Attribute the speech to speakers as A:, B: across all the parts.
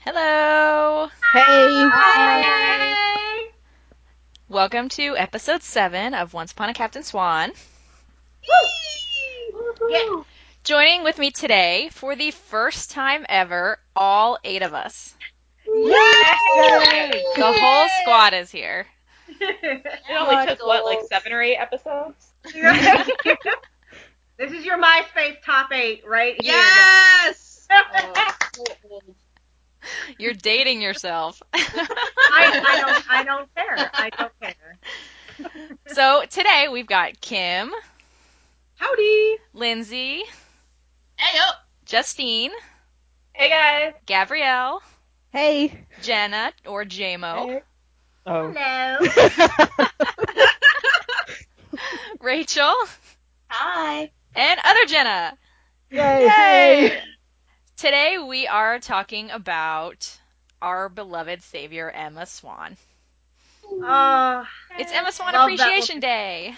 A: Hello!
B: Hey.
C: Hi.
A: Welcome to episode 7 of Once Upon a Captain Swan.
C: Yeah.
A: Joining with me today, for the first time ever, all 8 of us.
C: Yay!
A: The whole squad is here.
D: It only took, like 7 or 8 episodes?
C: This is your MySpace top 8 right here.
B: Yes.
A: You're dating yourself.
C: I don't care. I don't care.
A: So today we've got Kim,
C: Howdy.
A: Lindsay,
D: Hey, up!
A: Justine,
D: Hey, guys!
A: Gabrielle,
B: Hey.
A: Jenna, or JMO,
B: Oh.
C: Hello.
A: Rachel,
D: Hi!
A: and other Jenna.
B: Yay.
A: Today we are talking about our beloved savior, Emma Swan. It's Emma Swan
C: Love that
A: Appreciation Day.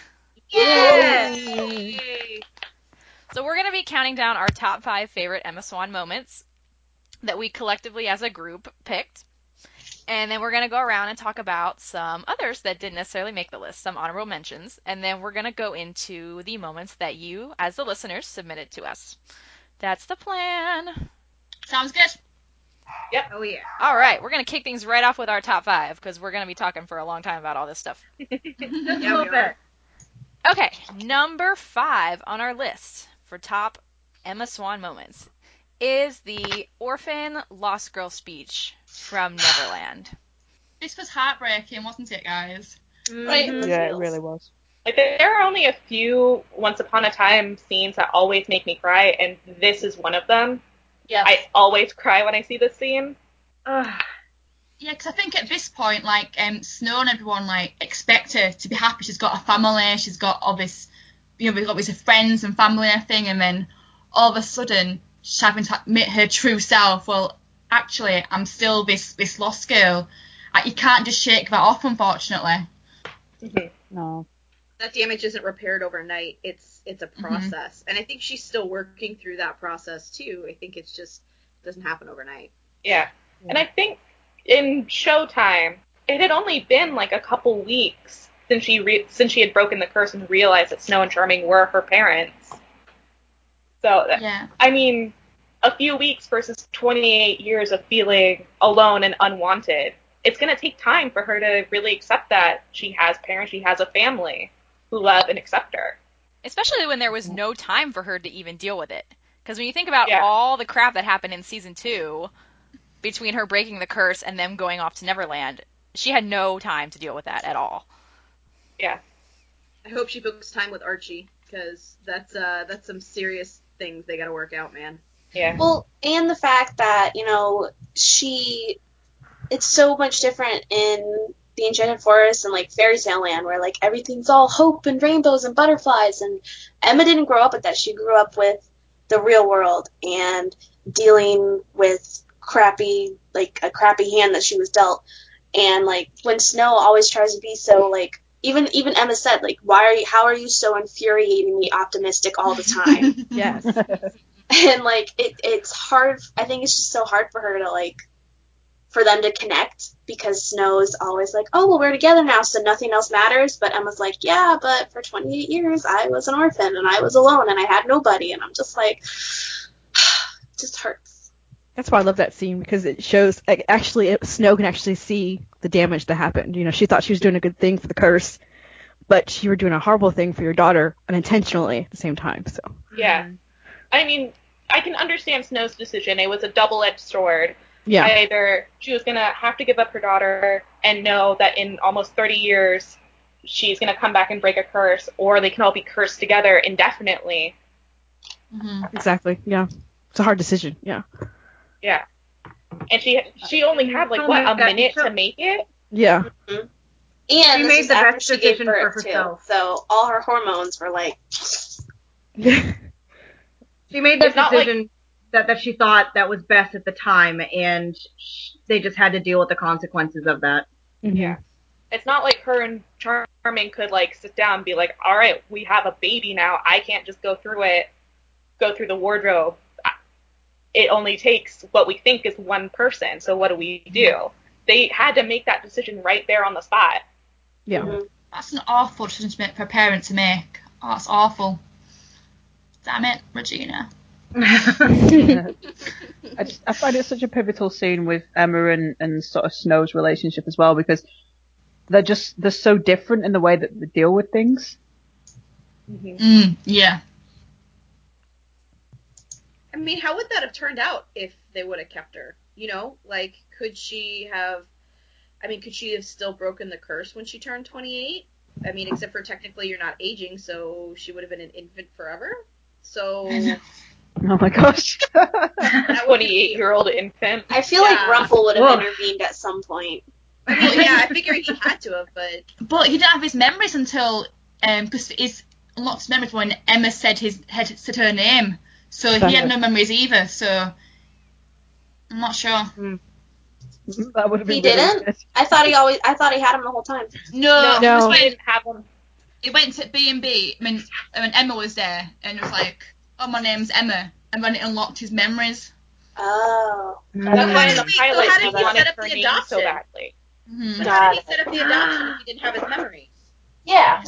C: Yay.
A: So we're going to be counting down our top 5 favorite Emma Swan moments that we collectively as a group picked. And then we're going to go around and talk about some others that didn't necessarily make the list, some honorable mentions. And then we're going to go into the moments that you, as the listeners, submitted to us. That's the plan.
D: Sounds good.
C: Oh yeah.
A: All right, we're going to kick things right off with our top 5 because we're going to be talking for a long time about all this stuff.
C: Just a little bit.
A: Okay, number 5 on our list for top Emma Swan moments is the orphan lost girl speech from Neverland.
D: This was heartbreaking, wasn't it, guys?
C: Mhm.
B: Yeah, it really was.
E: Like, there are only a few Once Upon a Time scenes that always make me cry, and this is one of them.
D: Yeah.
E: I always cry when I see this scene.
C: Ugh.
D: Yeah, because I think at this point, like, Snow and everyone, like, expect her to be happy. She's got a family, she's got all this, obviously friends and family and everything, and then all of a sudden, she's having to admit her true self. Well, actually, I'm still this lost girl. You can't just shake that off, unfortunately.
B: No.
F: That damage isn't repaired overnight. It's a process. And I think she's still working through that process too. I think it's just doesn't happen overnight.
E: Yeah. And I think in Showtime, it had only been like a couple weeks since she had broken the curse and realized that Snow and Charming were her parents. So,
D: Yeah.
E: I mean, a few weeks versus 28 years of feeling alone and unwanted. It's going to take time for her to really accept that she has parents, she has a family who love and accept her.
A: Especially when there was no time for her to even deal with it. Because when you think about
E: Yeah.
A: all the crap that happened in season 2, between her breaking the curse and them going off to Neverland, she had no time to deal with that at all.
E: Yeah.
F: I hope she books time with Archie because that's some serious things they got to work out, man.
E: Yeah.
G: Well, and the fact that, it's so much different in the Enchanted Forest and, like, Fairy Tale Land, where, like, everything's all hope and rainbows and butterflies, and Emma didn't grow up with that. She grew up with the real world and dealing with a crappy hand that she was dealt. And, like, when Snow always tries to be so, like, even Emma said, like, how are you so infuriatingly optimistic all the time?
B: Yes.
G: And, like, it's hard. I think it's just so hard for her to, like, for them to connect, because Snow's always like, oh, well, we're together now, so nothing else matters. But Emma's like, yeah, but for 28 years, I was an orphan, and I was alone, and I had nobody. And I'm just like, it just hurts.
B: That's why I love that scene, because it shows, Snow can actually see the damage that happened. You know, she thought she was doing a good thing for the curse, but you were doing a horrible thing for your daughter unintentionally at the same time, so.
E: Yeah. I mean, I can understand Snow's decision. It was a double-edged sword.
B: Yeah.
E: Either she was going to have to give up her daughter and know that in almost 30 years she's going to come back and break a curse, or they can all be cursed together indefinitely.
D: Mm-hmm.
B: Exactly, yeah. It's a hard decision, yeah.
E: Yeah. And she only had, like, what, a minute to make it?
B: Yeah.
G: And
C: She
G: this
C: made
G: was
C: the
G: after
C: best
G: she gave
C: decision for
G: birth, too.
C: herself.
G: So all her hormones were like,
C: She made the
E: It's not like-
C: decision that she thought that was best at the time, and they just had to deal with the consequences of that.
E: Yeah. It's not like her and Charming could, like, sit down and be like, all right, we have a baby now. I can't just go through the wardrobe. it only takes what we think is one person. So what do we do? They had to make that decision right there on the spot.
B: Yeah.
G: Mhm.
D: That's an awful decision to make for a parent to make. Oh, that's awful. Damn it, Regina.
H: I find it such a pivotal scene with Emma and sort of Snow's relationship as well, because they're so different in the way that they deal with things.
D: Yeah.
F: I mean, how would that have turned out if they would have kept her? You know, like, could she have still broken the curse when she turned 28? I mean, except for technically you're not aging, so she would have been an infant forever. So
H: Oh my gosh.
F: that would
E: 28-year-old infant.
G: I feel like
F: Yeah.
G: Ruffle would have
C: Ugh.
G: intervened at some point.
F: Well, yeah, I figured he had to have, but
D: But he didn't have his memories until, because he's unlocked his memories when Emma said her name. So he had no memories either, so I'm not sure.
H: That would have been
G: He
H: really
G: didn't?
H: good.
G: I thought he had him the whole time.
D: No,
B: No.
D: it was
E: He
D: when
E: didn't have them.
D: he went to B&B when Emma was there, and it was like, oh, my name's Emma, and when it unlocked his memories.
G: Oh.
E: That's why in the
F: So
E: pilot
F: how
E: he
F: did he
E: wanted
F: set up
E: her
F: the
E: name so
F: adoption?
E: badly.
D: Mhm.
F: but how did he set up the adoption if he didn't have his memory?
G: Yeah.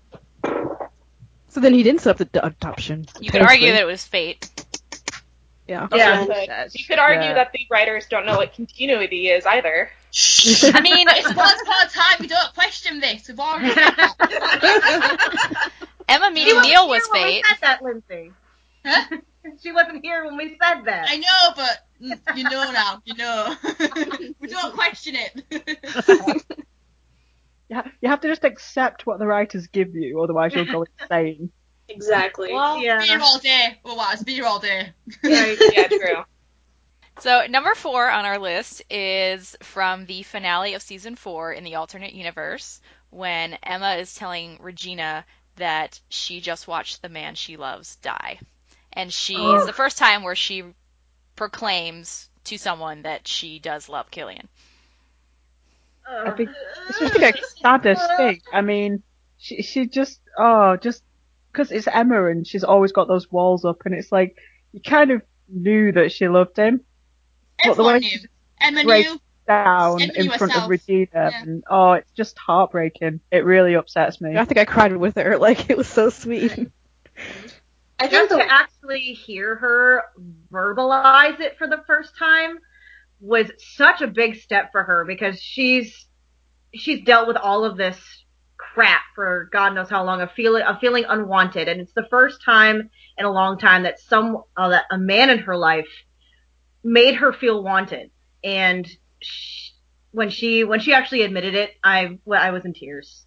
B: So then he didn't set up the adoption.
A: You could argue that it was fate.
B: Yeah.
C: Yeah.
E: But you could argue that the writers don't know what continuity is either.
A: I mean,
D: It's once upon a time, we don't question this. We've already said that.
A: Emma
C: She
A: meeting
C: wasn't
A: Neil
C: here
A: was
C: when we
A: fate.
C: said that, Lindsay.
D: Huh?
C: She wasn't here when we said that.
D: I know, but you know now, you know. We don't question it.
H: You have to just accept what the writers give you, otherwise you'll go insane.
G: Exactly.
C: Well,
D: Beer
C: yeah.
D: all day. Otherwise, beer all day.
C: Right.
E: Yeah, true.
A: So number 4 on our list is from the finale of season 4 in the alternate universe, when Emma is telling Regina that she just watched the man she loves die. And it's the first time where she proclaims to someone that she does love Killian.
H: I think it's just the saddest thing. I mean, she just because it's Emma and she's always got those walls up, and it's like you kind of knew that she loved him, but the way
D: Everyone
H: she
D: knew. Emma
H: breaks
D: knew.
H: down
D: Emma
H: in
D: knew
H: front of
D: herself.
H: Regina,
D: Yeah.
H: and it's just heartbreaking. It really upsets me.
B: I think I cried with her. Like, it was so sweet.
G: I think
C: Just to actually hear her verbalize it for the first time was such a big step for her, because she's dealt with all of this for God knows how long, of feeling unwanted, and it's the first time in a long time that that a man in her life made her feel wanted. And when she actually admitted it, I was in tears.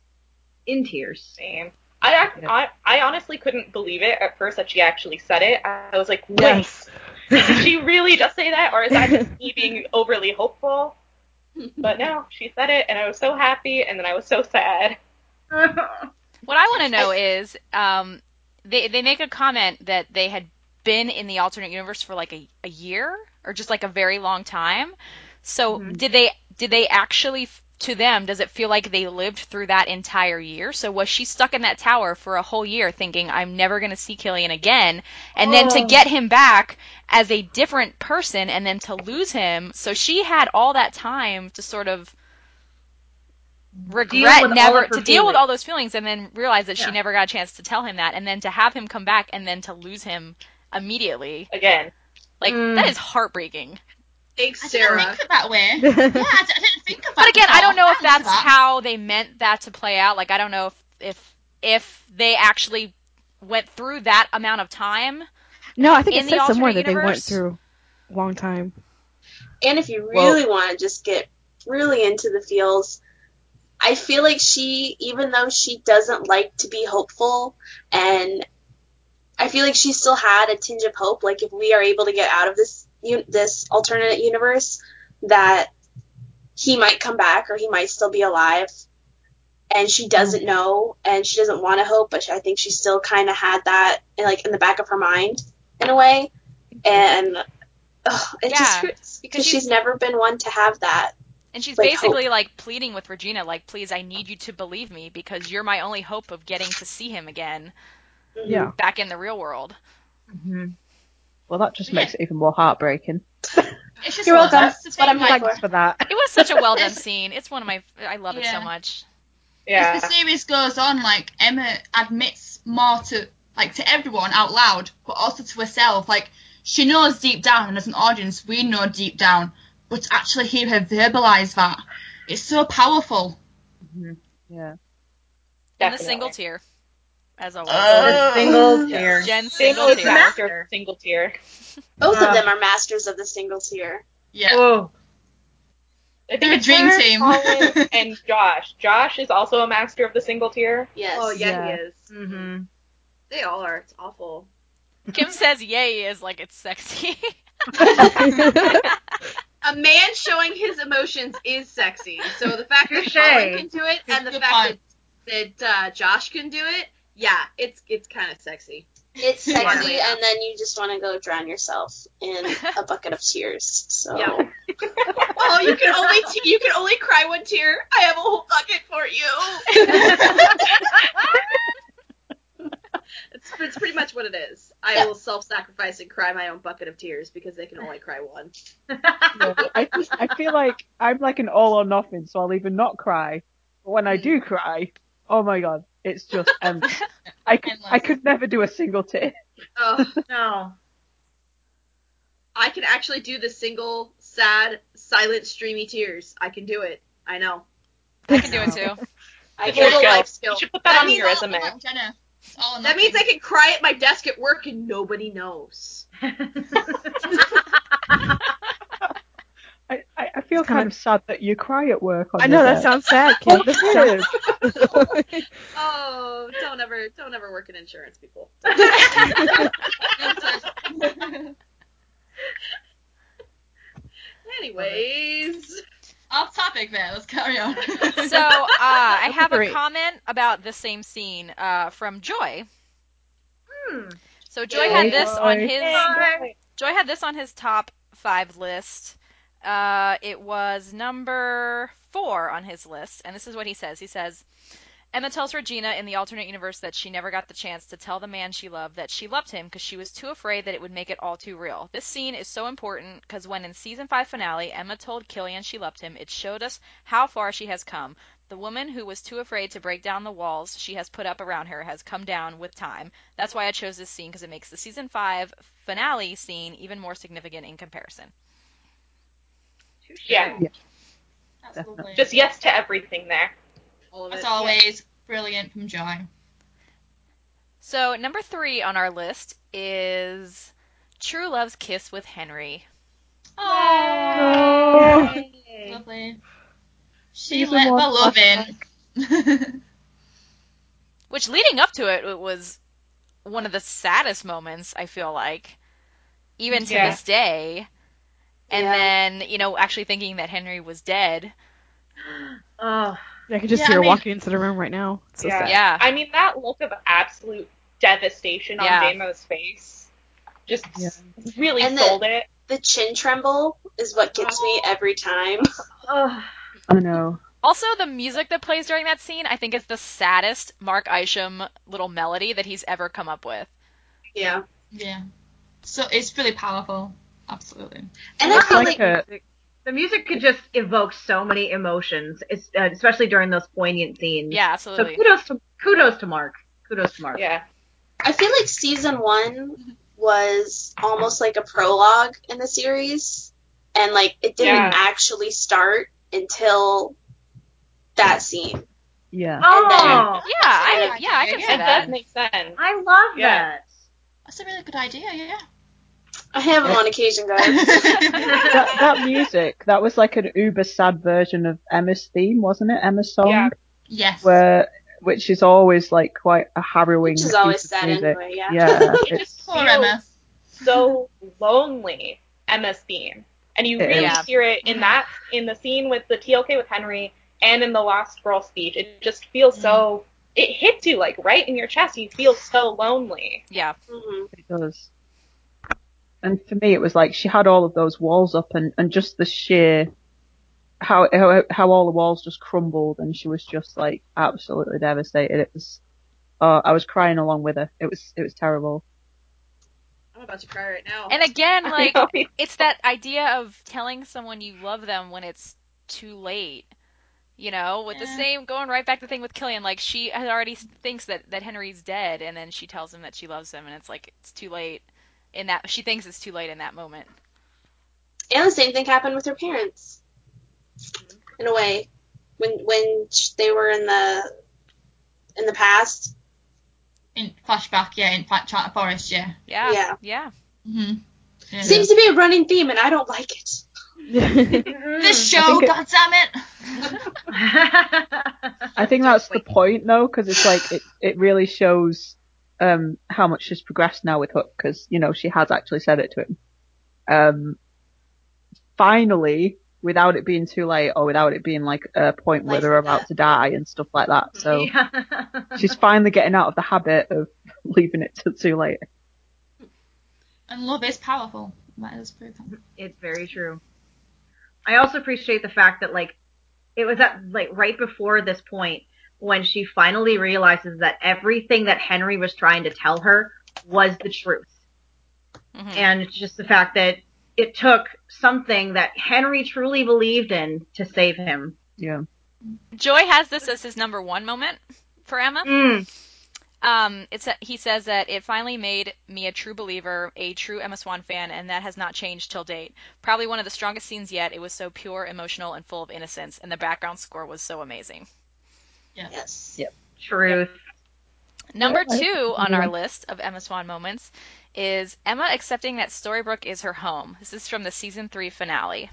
E: Same. I honestly couldn't believe it at first that she actually said it. I was like, wait,
B: Yes.
E: did she really just say that, or is that just me being overly hopeful? But no, she said it, and I was so happy, and then I was so sad.
A: What I want to know is, they make a comment that they had been in the alternate universe for like a year, or just like a very long time. So did they actually, to them, does it feel like they lived through that entire year? So was she stuck in that tower for a whole year thinking, I'm never going to see Killian again, and then to get him back as a different person and then to lose him, so she had all that time to sort of regret deal with all those feelings, and then realize that she never got a chance to tell him that, and then to have him come back and then to lose him immediately.
E: Again.
A: Like, that is heartbreaking.
F: Thanks,
D: I didn't
F: Sarah.
D: think of it that way. Yeah, I didn't think of that.
A: But again, I don't know if
D: before.
A: that's how they meant that to play out. Like, I don't know if they actually went through that amount of time.
B: No, I think
A: In
B: it
A: the
B: said somewhere
A: alternate
B: that they went
A: universe?
B: through a long time.
G: And if you really want to just get really into the feels, I feel like she, even though she doesn't like to be hopeful, and I feel like she still had a tinge of hope, like if we are able to get out of this alternate universe, that he might come back or he might still be alive. And she doesn't know, and she doesn't want to hope, but I think she still kind of had that in the back of her mind, in a way. And it just hurts because she's never been one to have that.
A: And she's
G: like,
A: basically
G: hope.
A: like pleading with Regina, like, please, I need you to believe me because you're my only hope of getting to see him again
B: Yeah.
A: back in the real world.
H: Well, that just makes it even more heartbreaking.
D: It's just
G: You're
D: one of
G: welcome.
D: those
G: That's what I'm
D: things,
G: here
H: Thanks
G: for.
H: for that.
A: It was such a well done scene. It's one of my. I love it so
D: Yeah.
A: much.
E: Yeah.
D: As the series goes on, like, Emma admits more to everyone out loud, but also to herself. Like, she knows deep down, and as an audience, we know deep down, but to actually hear her verbalise that, it's so powerful.
H: Yeah.
A: And the
E: Definitely.
A: single tear, as always.
C: The single tear.
A: Jen's
E: Single
A: single
E: is
A: tear.
E: master of single tier.
G: Both of them are masters of the single tier.
D: Yeah.
C: Oh,
E: I think
D: They're a
E: it's
D: dream
E: her,
D: team.
E: Colin, and Josh. Josh is also a master of the single tier.
G: Yes.
F: Oh yeah,
H: Yeah.
F: he is.
C: mm-hmm.
F: They all are. It's awful.
A: Kim says yay is like it's sexy.
F: A man showing his emotions is sexy. So the fact that
C: Touche.
F: Colin can do it and the
D: Good
F: fact
D: point.
F: that Josh can do it, yeah, it's kind of sexy.
G: It's sexy,
F: Yeah.
G: and then you just want to go drown yourself in a bucket of tears. So
F: Yeah. Oh, you can only cry one tear. I have a whole bucket for you. It's pretty much what it is. I will self-sacrifice and cry my own bucket of tears because they can only cry one.
H: Yeah, I feel like I'm like an all or nothing, so I'll even not cry. But when I do cry, oh my god, it's just I could never do a single tear.
F: Oh,
C: No.
F: I can actually do the single, sad, silent, streamy tears. I can do it. I know.
A: I can do it too.
G: I
E: It's your
G: get
F: Total
E: skill.
F: life skill.
E: You should put that on
F: means
E: your
F: I'll-
E: resume.
D: Like Jenna. It's all or
F: That means I
D: nothing.
F: can cry at my desk at work and nobody knows.
H: I feel kind of sad that you cry at work. On
B: I know
H: your
B: that
H: desk.
B: sounds sad, Kim.
H: It is.
F: Oh, don't ever work in insurance, people. Anyways,
D: Off topic there. Let's carry on.
A: So I have a
B: Great.
A: comment about the same scene from Joy.
C: Hmm.
A: So Joy
F: Yay,
A: had this on
H: Joy.
A: his
C: Bye.
A: Joy had this on his top 5 list. It was number 4 on his list, and this is what he says. He says, Emma tells Regina in the alternate universe that she never got the chance to tell the man she loved that she loved him because she was too afraid that it would make it all too real. This scene is so important because when in season 5 finale Emma told Killian she loved him, it showed us how far she has come. The woman who was too afraid to break down the walls she has put up around her has come down with time. That's why I chose this scene because it makes the season 5 finale scene even more significant in comparison.
E: Yeah.
D: That's
H: Definitely.
D: lovely.
E: Just yes to everything there.
F: all of
D: As
F: it.
D: always, brilliant from Joy.
A: So number 3 on our list is True Love's Kiss with Henry.
D: Oh,
C: Yay.
D: lovely. She
H: Season
D: let
H: one
D: the love in.
A: Which leading up to it, it was one of the saddest moments, I feel like, even to
E: Yeah.
A: this day. And
G: Yeah.
A: then, actually thinking that Henry was dead.
C: Oh.
B: I could just
D: Yeah,
B: see
D: I
B: her
D: mean-
B: walking into the room right now. It's so
E: Yeah.
B: sad.
A: Yeah.
E: I mean, that look of absolute devastation on
A: Yeah.
E: Damo's face just
H: Yeah.
E: really
G: And
E: sold it.
G: the chin tremble is what gets me every time.
C: Oh.
H: I know.
A: Also, the music that plays during that scene, I think is the saddest Mark Isham little melody that he's ever come up with.
G: Yeah.
D: Yeah. So it's really powerful. Absolutely.
G: And I
H: It's
G: feel
H: like
G: like
H: a
C: The music could just evoke so many emotions, especially during those poignant scenes.
A: Yeah,
C: So
A: absolutely.
C: kudos to Mark. Kudos to Mark.
E: Yeah.
G: I feel like season 1 was almost like a prologue in the series, and like it didn't
E: Yeah.
G: actually start until that scene.
H: yeah.
C: Oh,
A: Yeah, I can
D: Yeah,
A: see
E: It
A: that.
E: does make sense.
C: I love
E: Yeah.
C: that.
D: That's a really good idea, yeah.
G: I have them on occasion, guys.
H: That music, that was like an uber sad version of Emma's theme, wasn't it? Emma's song,
E: Yeah.
D: Yes.
H: which is always like quite a harrowing
G: Which is
H: piece
G: always
H: of
G: sad
H: music.
G: anyway, yeah.
H: Yeah,
E: It
H: it's
E: just
D: Poor
E: feels
D: Emma.
E: so lonely, Emma's theme. And you
H: It
E: really
A: is.
E: hear it in the scene with the TLK with Henry and in the Lost Girl speech. It just feels so, it hits you like right in your chest. You feel so lonely.
A: Yeah.
G: Mhm.
H: it does. And for me, it was like she had all of those walls up, and just the sheer how all the walls just crumbled, and she was just like absolutely devastated. It was, I was crying along with her. It was terrible.
F: I'm about to cry right now.
A: And again, like,
E: know.
A: it's that idea of telling someone you love them when it's too late. You know, with the same, going right back to the thing with Killian, like, she had already thinks that Henry's dead, and then she tells him that she loves him, and it's like, it's too late in that, she thinks it's too late in that moment.
G: And the same thing happened with her parents, in a way, when they were in the past.
D: In flashback, yeah, in Enchanted Forest, yeah.
A: Yeah.
D: Mm-hmm. Yeah.
G: Seems to be a running theme, and I don't like it.
D: This show, goddammit!
H: I think that's the point, though, because it's like it really shows how much she's progressed now with Hook, because she has actually said it to him. Finally, without it being too late, or without it being like a point where they're about to die and stuff like that. So she's finally getting out of the habit of leaving it till too late.
D: And love is powerful. That is proof.
C: It's very true. I also appreciate the fact that, like, it was at, like, right before this point when she finally realizes that everything that Henry was trying to tell her was the truth. Mm-hmm. And it's just the fact that it took something that Henry truly believed in to save him.
H: Yeah.
A: Joy has this as his number one moment for Emma. He says that it finally made me a true believer, a true Emma Swan fan, and that has not changed till date. Probably one of the strongest scenes yet. It was so pure, emotional, and full of innocence, and the background score was so amazing.
D: Yeah.
G: Yes.
H: Yep.
C: Truth.
A: Number 2 on our list of Emma Swan moments is Emma accepting that Storybrooke is her home. This is from the season 3 finale.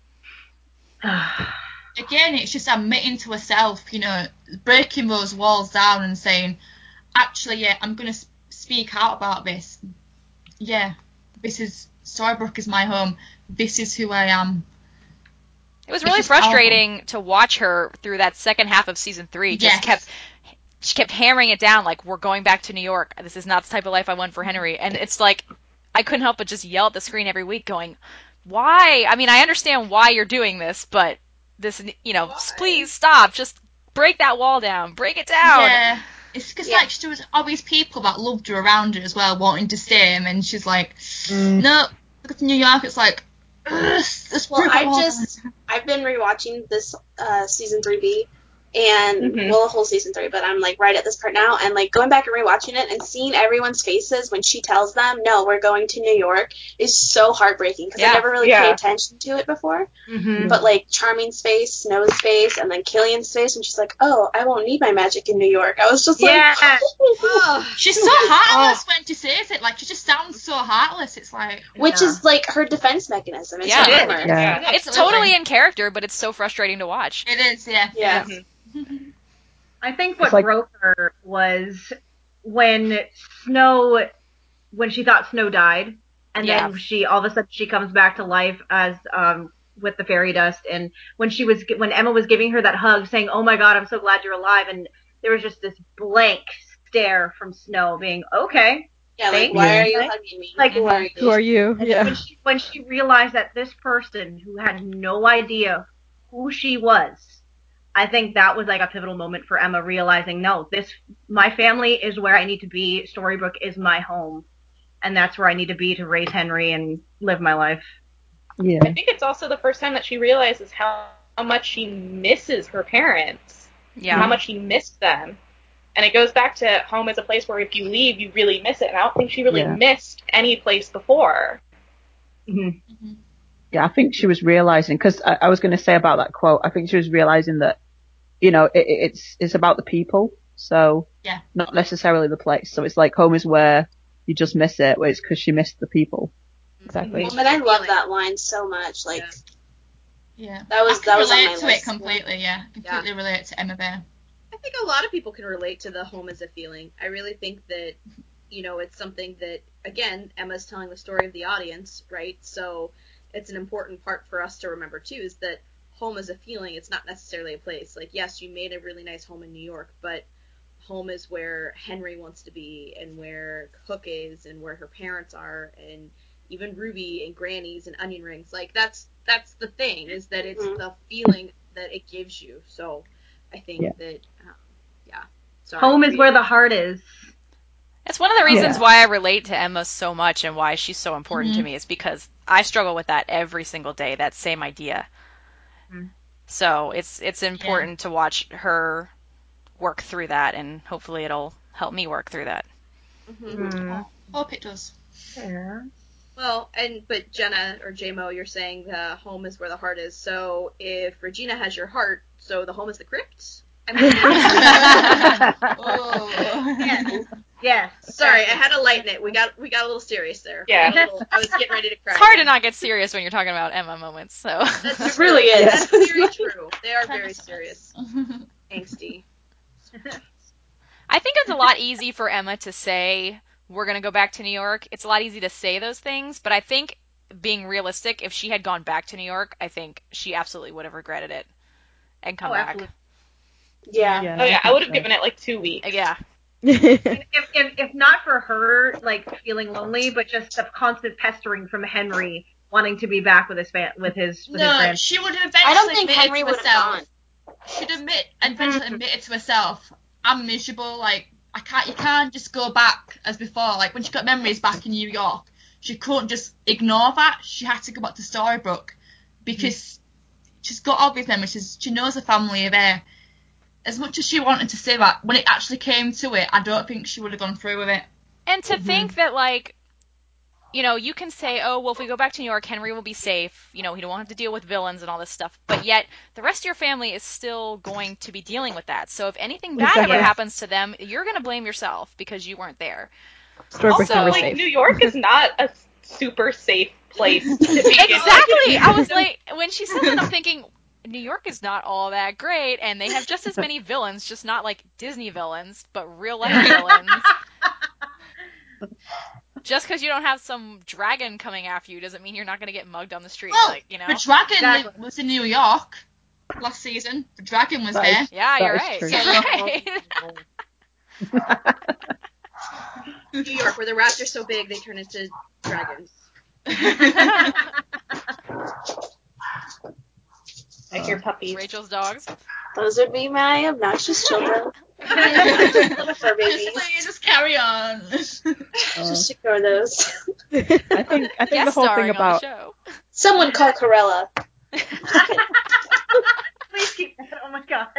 D: Again, it's just admitting to herself, breaking those walls down and saying, actually, yeah, I'm going to speak out about this. Yeah, Storybrooke is my home. This is who I am.
A: It was really frustrating to watch her through that second half of season 3. She kept hammering it down, like, we're going back to New York. This is not the type of life I want for Henry. And it's like, I couldn't help but just yell at the screen every week going, why? I mean, I understand why you're doing this, but this, please stop. Just break that wall down. Break it down.
D: Yeah. It's because, like, there was all these people that loved her around her as well, wanting to stay, and then she's like, no, look at New York. It's like,
G: well, I've been rewatching this season 3B, and the whole season 3, but I'm like right at this part now, and like going back and rewatching it and seeing everyone's faces when she tells them, no, we're going to New York, is so heartbreaking, because I never really paid attention to it before. But like Charming's face, Snow's face, and then Killian's face, and she's like, oh, I won't need my magic in New York. I was just like,
D: she's so heartless when she says it. Like, she just sounds so heartless. It's like,
G: which is like her defense mechanism. It's
A: It's totally in character, but it's so frustrating to watch.
D: It is, yeah.
C: I think what broke her was when she thought Snow died, and then she all of a sudden she comes back to life as with the fairy dust, and when Emma was giving her that hug, saying, "Oh my God, I'm so glad you're alive," and there was just this blank stare from Snow, being okay.
G: Yeah, like, why are you hugging me?
C: Like,
B: who are you?
C: And when she realized that this person who had no idea who she was, I think that was like a pivotal moment for Emma, realizing, no, my family is where I need to be. Storybrooke is my home, and that's where I need to be to raise Henry and live my life.
E: Yeah. I think it's also the first time that she realizes how much she misses her parents. Yeah. How much she missed them. And it goes back to home as a place where if you leave, you really miss it. And I don't think she really missed any place before.
H: Mm-hmm. Yeah, I think she was realizing, because I was going to say about that quote, I think she was realizing that, it's about the people, so not necessarily the place. So it's like home is where you just miss it, where it's because she missed the people.
B: Exactly.
G: But I love that line so much. Like,
D: that was on my list. It completely. Yeah, completely relate to Emma Bear.
F: I think a lot of people can relate to the home as a feeling. I really think that, it's something that, again, Emma's telling the story of the audience, right? So it's an important part for us to remember, too, is that home is a feeling. It's not necessarily a place. Like, yes, you made a really nice home in New York, but home is where Henry wants to be, and where Hook is, and where her parents are, and even Ruby and Granny's and onion rings. Like, that's the thing, is that it's the feeling that it gives you. So I think that, sorry.
C: Home is where the heart is.
A: That's one of the reasons why I relate to Emma so much and why she's so important to me is because I struggle with that every single day, that same idea. So it's important to watch her work through that, and hopefully it'll help me work through that.
D: Hope it does.
C: Yeah.
F: Well, but Jenna or JMO, you're saying the home is where the heart is. So if Regina has your heart, so the home is the crypt? I mean,
C: Yes.
F: Sorry, I had to lighten it. We got a little serious there.
E: Yeah.
F: I was getting ready to cry.
A: It's hard to not get serious when you're talking about Emma moments, so.
F: That's
G: It really is.
F: That's very true. They are very serious. Angsty.
A: I think it's a lot easy for Emma to say, we're going to go back to New York. It's a lot easy to say those things, but I think, being realistic, if she had gone back to New York, I think she absolutely would have regretted it and come back.
C: Absolutely.
G: Yeah.
E: Oh yeah, I would have given it like 2 weeks.
A: Yeah.
C: If not for her, like, feeling lonely, but just the constant pestering from Henry wanting to be back with his
D: No, she would have eventually
G: I don't think
D: admitted
G: Henry
D: to
G: would have
D: herself.
G: gone.
D: She'd eventually admitted to herself, I'm miserable, like, you can't just go back as before. Like, when she got memories back in New York, she couldn't just ignore that. She had to go back to Storybrooke because she's got all these memories. She knows the family are there. As much as she wanted to say that, when it actually came to it, I don't think she would have gone through with it.
A: And to think that, like, you know, you can say, oh, well, if we go back to New York, Henry will be safe. You know, he won't have to deal with villains and all this stuff. But yet, the rest of your family is still going to be dealing with that. So if anything bad ever happens to them, you're going to blame yourself because you weren't there.
B: Storybook's
E: Also,
B: never
E: like,
B: safe.
E: New York is not a super safe place to begin with.
A: Exactly. I was like, when she said that, I'm thinking, New York is not all that great, and they have just as many villains, just not like Disney villains, but real life villains. Just because you don't have some dragon coming after you doesn't mean you're not going to get mugged on the street.
D: Well,
A: like, you know?
D: the dragon
C: Exactly.
D: was in New York last season. The dragon was
H: That
D: there.
H: is-
A: Yeah,
H: that
A: you're
H: is
A: right.
H: true.
A: You're right.
F: New York, where the rats are so big they turn into dragons.
E: Like your puppies.
A: Rachel's dogs.
G: Those would be my obnoxious children. Little fur babies.
D: Just carry on.
G: Just ignore those.
H: I think the
A: Guest
H: whole
A: starring
H: thing
A: on the
H: about
A: show.
G: Someone call Corella.
C: Please keep that. Oh my god.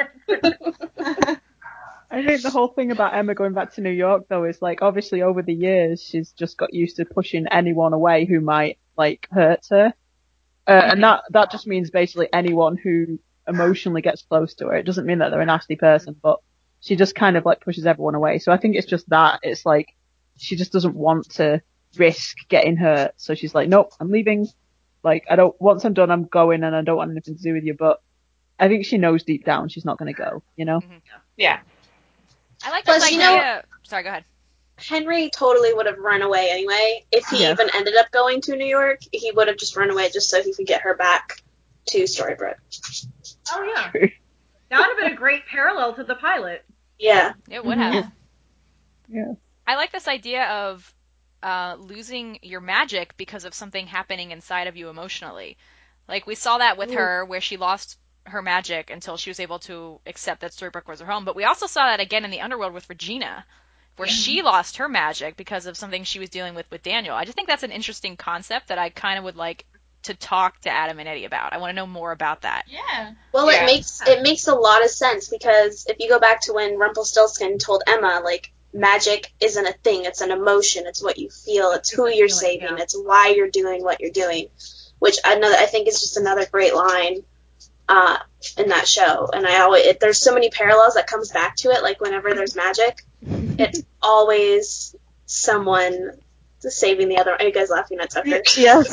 H: I think the whole thing about Emma going back to New York, though, is like, obviously over the years she's just got used to pushing anyone away who might like hurt her, and that just means basically anyone who emotionally gets close to her. It doesn't mean that they're a nasty person, but she just kind of like pushes everyone away. So I think it's just that it's like she just doesn't want to risk getting hurt, so she's like, nope, I'm leaving. Like, I don't. Once I'm done, I'm going, and I don't want anything to do with you. But I think she knows deep down she's not going to go. You know?
E: Yeah.
A: I like
G: Plus,
A: this
G: you
A: idea. Sorry, go ahead.
G: Henry totally would have run away anyway. If he even ended up going to New York, he would have just run away just so he could get her back to Storybrooke.
C: Oh yeah. That would have been a great parallel to the pilot.
G: Yeah.
A: It would have.
H: Yeah.
A: I like this idea of losing your magic because of something happening inside of you emotionally. Like, we saw that with her, where she lost her magic until she was able to accept that Storybrooke was her home. But we also saw that again in the Underworld with Regina, where she lost her magic because of something she was dealing with Daniel. I just think that's an interesting concept that I kind of would like to talk to Adam and Eddie about. I want to know more about that.
D: Yeah.
G: Well,
E: Yeah.
G: it makes a lot of sense, because if you go back to when Rumpelstiltskin told Emma, like, magic isn't a thing, it's an emotion, it's what you feel, it's who you're saving, it's why you're doing what you're doing, which I think is just another great line in that show. And there's so many parallels that comes back to it, like whenever there's magic, it's always someone saving the other. Are you guys laughing at Tucker?
B: Yes.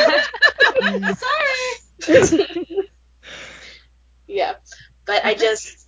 D: Sorry.
G: Yeah, but I just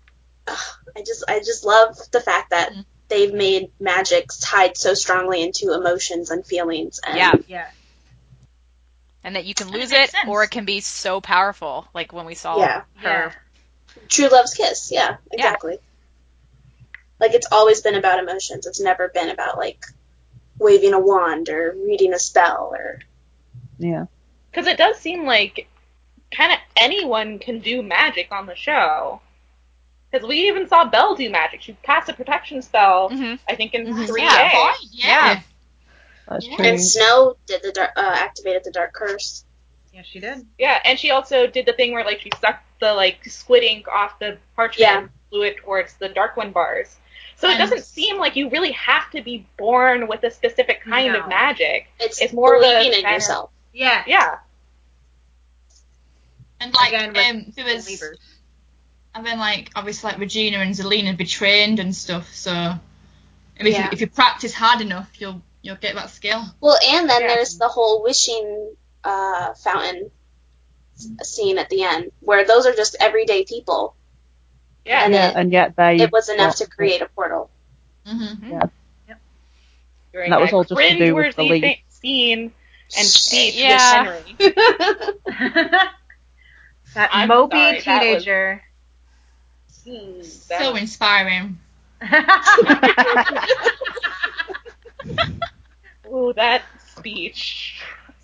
G: love the fact that they've made magic tied so strongly into emotions and feelings. And
C: Yeah.
A: And that you can lose
D: makes
A: it,
D: sense.
A: or it can be so powerful, like when we saw
G: Yeah.
A: her.
G: True love's kiss. Yeah, exactly. Like, it's always been about emotions. It's never been about, like, waving a wand or reading a spell or...
H: Yeah.
E: Because it does seem like kind of anyone can do magic on the show. Because we even saw Belle do magic. She passed a protection spell,
A: Mhm.
E: I think, in
A: Mhm.
E: 3A.
A: Yeah.
D: Yeah.
H: That's
A: Yeah.
H: true.
G: And Snow did activated the dark curse.
C: Yeah, she did.
E: Yeah, and she also did the thing where, like, she sucked the, like, squid ink off the parchment
G: Yeah.
E: and flew it towards the Dark One bars. So it
D: And-
E: doesn't seem like you really have to be born with a specific kind
C: No.
E: of magic.
G: It's
E: more of a
G: believing in
E: kind of-
G: yourself.
C: Yeah.
E: Yeah.
D: And like
C: Again, with
D: there was,
C: believers.
D: and then like obviously like Regina and Zelina be trained and stuff. So I mean,
G: Yeah.
D: if you practice hard enough, you'll get that skill.
G: Well, and then
E: Yeah.
G: there's the whole wishing fountain scene at the end, where those are just everyday people,
E: Yeah.
G: and
H: Yeah, and yet they.
G: it was enough to create a portal.
D: Mm-hmm.
E: During
H: That was all just to do with
E: cringeworthy
H: belief.
E: scene and speech
A: Yeah.
E: with Henry.
C: That
E: I'm
C: mopey
E: sorry, that was-
C: teenager.
D: So inspiring.
E: Ooh, that speech.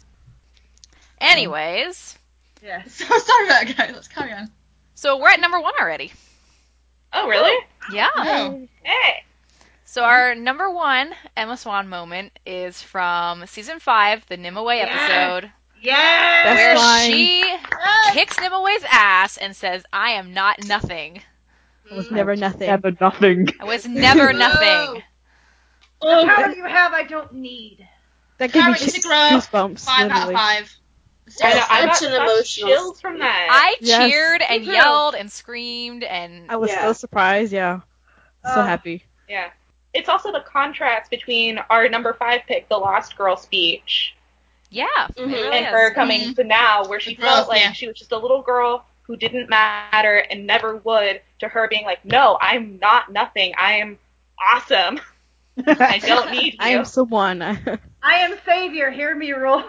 A: Anyways,
C: Yes.
D: So sorry about that, guys. Let's carry on.
A: so we're at number 1 already.
E: Oh, really?
A: Yeah.
D: Oh.
E: Hey.
A: So our number 1 Emma Swan moment is from season 5, the Nimue
C: Yes.
A: episode,
C: Yes.
A: where
B: line.
A: she kicks Nimue's ass and says, "I am not nothing.
B: It was never nothing.
H: Never nothing.
A: I was never nothing."
C: The power you have, I don't need.
B: That gave me
D: Character growth,
B: goosebumps.
D: 5 out of
B: Literally.
D: 5.
E: I know, I got
G: Such an
E: such
G: emotional.
E: chills from that.
A: I
B: Yes.
A: cheered and
C: Me too.
A: yelled and screamed and
B: I was
G: Yeah.
B: so surprised. Yeah, so happy.
E: Yeah. It's also the contrast between our number 5 pick, the Lost Girl speech,
A: yeah,
G: Mhm.
A: it really
E: and
A: is.
E: her coming to now, where she
D: The
E: felt
D: growth,
E: like
D: yeah.
E: she was just a little girl who didn't matter and never would, to her being like, no, I'm not nothing. I am awesome. I don't need you.
B: I am someone.
C: I am savior. Hear me roar.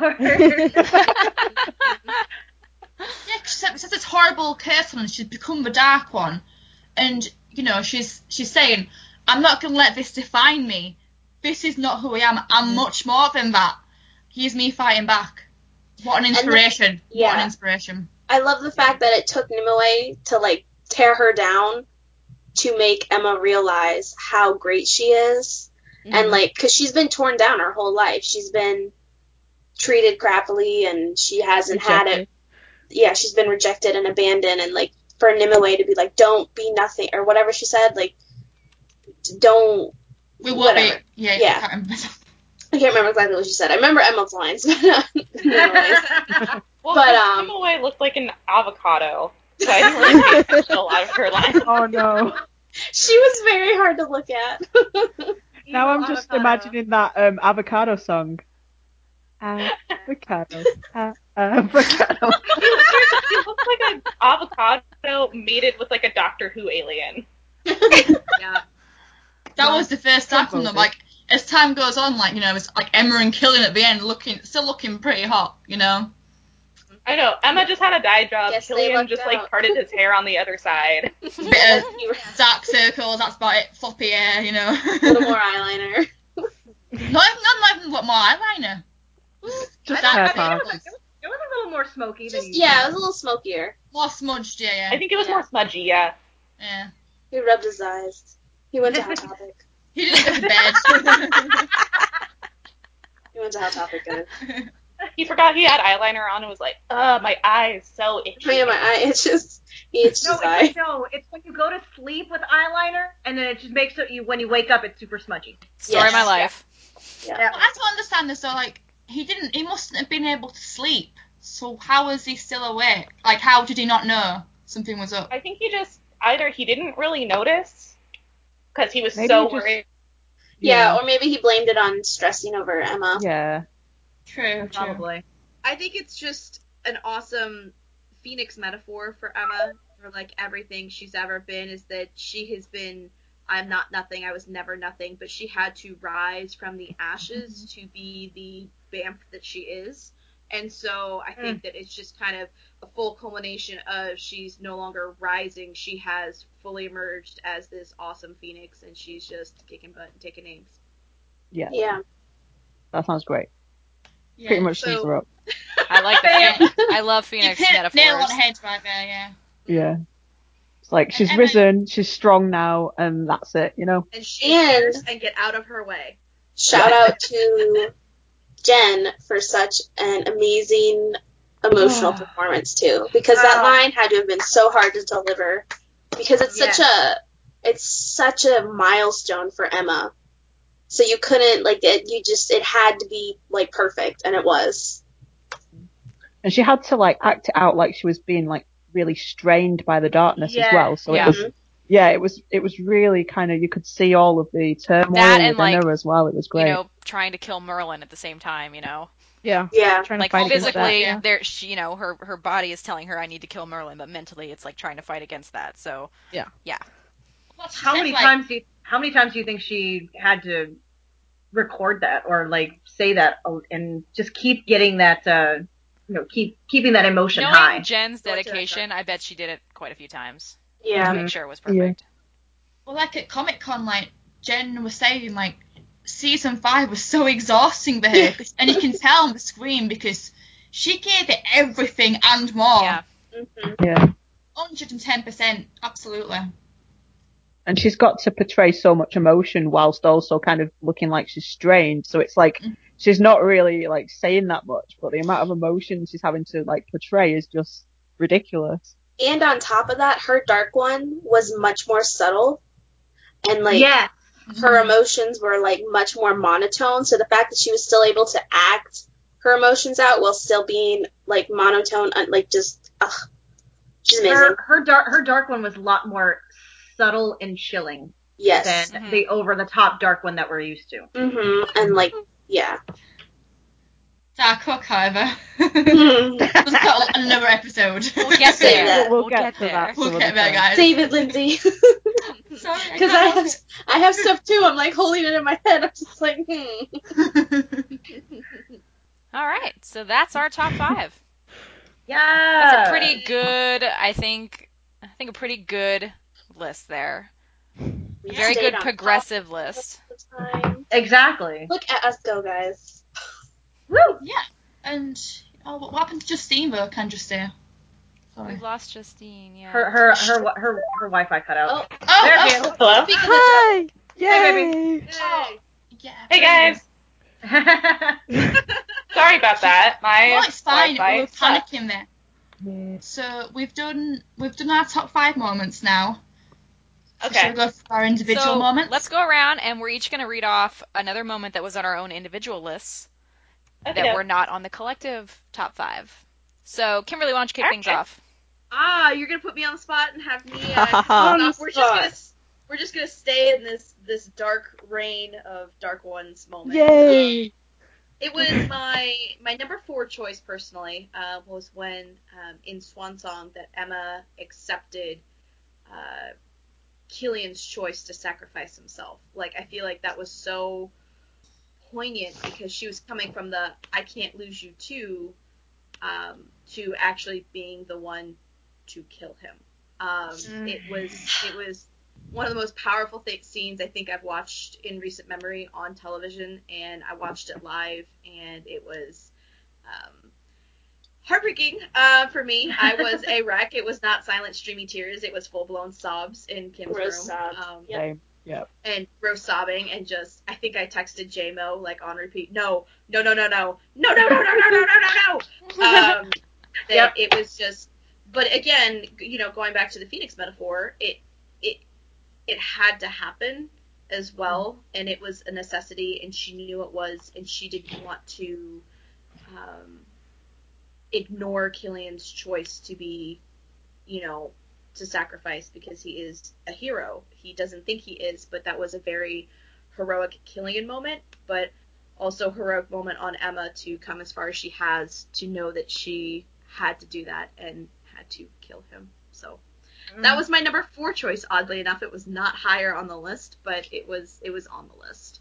D: Yeah, she says this horrible curse on her and she's become the Dark One. And, you know, she's saying, I'm not going to let this define me. This is not who I am. I'm much more than that. Here's me fighting back. What an inspiration. What
G: yeah.
D: an inspiration.
G: I love the fact that it took Nimue to like tear her down to make Emma realize how great she is. And like, cause she's been torn down her whole life. She's been treated crappily and she hasn't had it. Yeah, she's been rejected and abandoned, and like for Nimue to be like, don't be nothing, or whatever she said, like, don't.
D: We will
G: Whatever.
D: be. Yeah.
G: Yeah.
D: I can't remember.
G: I can't remember exactly what she said. I remember Emma's lines, but not Nimue's.
E: Well,
G: But,
E: Nimue looked like an avocado, so I didn't really take a lot of her lines.
H: Oh no.
G: She was very hard to look at.
H: Now I'm just
C: Avocado.
H: imagining that avocado song. Avocado. Avocado.
E: He looks like an avocado mated with like a Doctor Who alien.
C: Yeah.
D: That was the first act,
H: Good
D: though.
H: movie.
D: Like, as time goes on, like, you know, it's like Emma and Killian at the end still looking pretty hot, you know?
E: I know, Emma just had a dye job.
G: Yes, they
E: Killian
G: lucked
E: just
G: out.
E: like parted his hair on the other side.
D: Bit of dark circles, that's about it. Floppy hair, you know?
G: A little more eyeliner.
D: not even what more eyeliner.
H: Just
D: That-
H: hair
D: I think
H: part.
C: It was a little more smoky than
G: Just,
C: usual.
G: yeah, it was a little smokier.
D: More smudged, yeah.
E: I think it was more smudgy, yeah.
D: Yeah.
G: He rubbed his eyes. He went to Hot Topic.
D: He didn't go to bed.
G: He went to Hot Topic, guys.
E: He forgot he had eyeliner on and was like, my eye is so itchy.
G: Oh yeah, my eye itches. He itched
C: No,
G: his eye.
C: it's when you go to sleep with eyeliner, and then it just makes it when you wake up, it's super smudgy.
A: Story of my
G: Yes.
A: life.
G: Yeah.
C: That
D: I don't understand this, though. Like, he mustn't have been able to sleep. So how was he still awake? Like, how did he not know something was up?
E: I think he just, either he didn't really notice, because he was
H: Maybe
E: so
H: he just-
E: worried.
G: Yeah, or maybe he blamed it on stressing over Emma.
H: Yeah.
D: True.
C: probably.
F: I think it's just an awesome Phoenix metaphor for Emma, for like everything she's ever been, is that she has been, I'm not nothing, I was never nothing, but she had to rise from the ashes to be the vamp that she is. And so I think that it's just kind of a full culmination of she's no longer rising, she has fully emerged as this awesome Phoenix, and she's just kicking butt and taking names.
H: Yeah.
G: Yeah.
H: That sounds great.
D: Yeah.
H: Pretty much
F: So-
H: sums her up.
A: I like the I love
D: You
A: Phoenix
D: hit nail on
A: metaphors.
D: the head right there, yeah.
H: Yeah. It's like she's
D: And
H: risen, she's strong now, and that's it, you know.
F: And she
G: And-
F: cares and get out of her way.
G: Shout out to Jen for such an amazing emotional performance too, because that line had to have been so hard to deliver, because it's such a milestone for Emma. So you couldn't it had to be like perfect, and it was.
H: And she had to like act it out like she was being like really strained by the darkness as well. So
A: Yeah.
H: it was really kind of, you could see all of the turmoil
A: That and,
H: within
A: like,
H: her as well. It was great.
A: You know, trying to kill Merlin at the same time, you know.
B: Yeah.
G: Yeah.
B: Trying to
A: Like
B: fight against
A: physically,
B: that.
A: there, she, you know, her body is telling her I need to kill Merlin, but mentally it's like trying to fight against that. So
B: Yeah.
D: What she
C: How
D: said,
C: many
D: like,
C: times do you think she had to record that or like say that and just keep getting that keeping that emotion
A: knowing
C: high?
A: Jen's
F: Go to that
A: dedication, I bet she did it quite a few times to
G: Yeah.
A: make sure it was perfect.
D: Well, like at Comic Con, like Jen was saying, like season 5 was so exhausting for her, and you can tell on the screen because she gave it everything and more.
A: Yeah.
G: Mm-hmm.
H: Yeah.
D: 110%, absolutely.
H: And she's got to portray so much emotion whilst also kind of looking like she's strained. So it's like she's not really like saying that much, but the amount of emotion she's having to like portray is just ridiculous.
G: And on top of that, her dark one was much more subtle, and like
C: Yeah.
G: her emotions were like much more monotone. So the fact that she was still able to act her emotions out while still being like monotone, like just she's amazing.
C: Her dark one was a lot more subtle and chilling
G: Yes.
C: than the over the top dark one that we're used to.
G: Mm-hmm. And like, yeah.
D: Dark Hook, however,
G: Save
D: was got another episode.
A: We'll get
G: Say
A: there.
G: that.
H: We'll get to
A: there.
H: that.
D: We'll
H: some
D: get
H: other
D: there,
H: time.
D: guys.
G: it, Lindsay.
D: Sorry,
G: Because I have stuff too. I'm like holding it in my head. I'm just like,
A: All right, so that's our top 5.
C: Yeah.
A: That's a pretty good, I think a pretty good list there.
G: We
A: Very
G: stayed
A: good
G: on
A: progressive
G: top
A: list.
G: of the time.
C: Exactly.
G: Look at us go, guys.
C: Woo!
D: Yeah, and what happened to Justine though? Can just say. Sorry.
A: We've lost Justine, yeah.
C: Her Wi-Fi cut out.
F: Oh,
C: There she is.
E: Hello?
F: speaking of
B: Hi!
C: Hey,
B: Yay!
F: Hey.
D: Yeah.
E: Hey guys. Sorry about that. My
D: Well, it's fine.
E: Wi-Fi
D: We were
E: sucks.
D: panicking there. So we've done our top 5 moments now. Should
E: Okay.
D: we go for our individual
A: So
D: moments?
A: let's go around and we're each going to read off another moment that was on our own individual lists
E: Okay.
A: that were not on the collective top 5. So Kimberly, why don't you kick things
E: Okay.
A: off?
F: You're gonna put me on the spot and have me.
B: On
F: no,
B: the
F: we're just gonna stay in this dark reign of Dark One's moment.
B: Yay!
F: It was my number 4 choice personally. Was when in Swan Song that Emma accepted Killian's choice to sacrifice himself. Like I feel like that was so poignant because she was coming from the I can't lose you to actually being the one to kill him. It was one of the most powerful scenes I think I've watched in recent memory on television, and I watched it live, and it was heartbreaking for me. I was a wreck. It was not silent, streamy tears. It was full-blown sobs in Kim's
G: Rose
F: room.
G: sobbed.
H: Same. Yep.
F: And Rose sobbing, and just, I think I texted J-Mo, like, on repeat, no. That
C: Yep.
F: it was just, but again, going back to the Phoenix metaphor, it had to happen as well, and it was a necessity, and she knew it was, and she didn't want to ignore Killian's choice to be, to sacrifice because he is a hero. He doesn't think he is, but that was a very heroic Killian moment, but also heroic moment on Emma to come as far as she has, to know that she had to do that and had to kill him. So that was my number 4 choice. Oddly enough, it was not higher on the list, but it was on the list.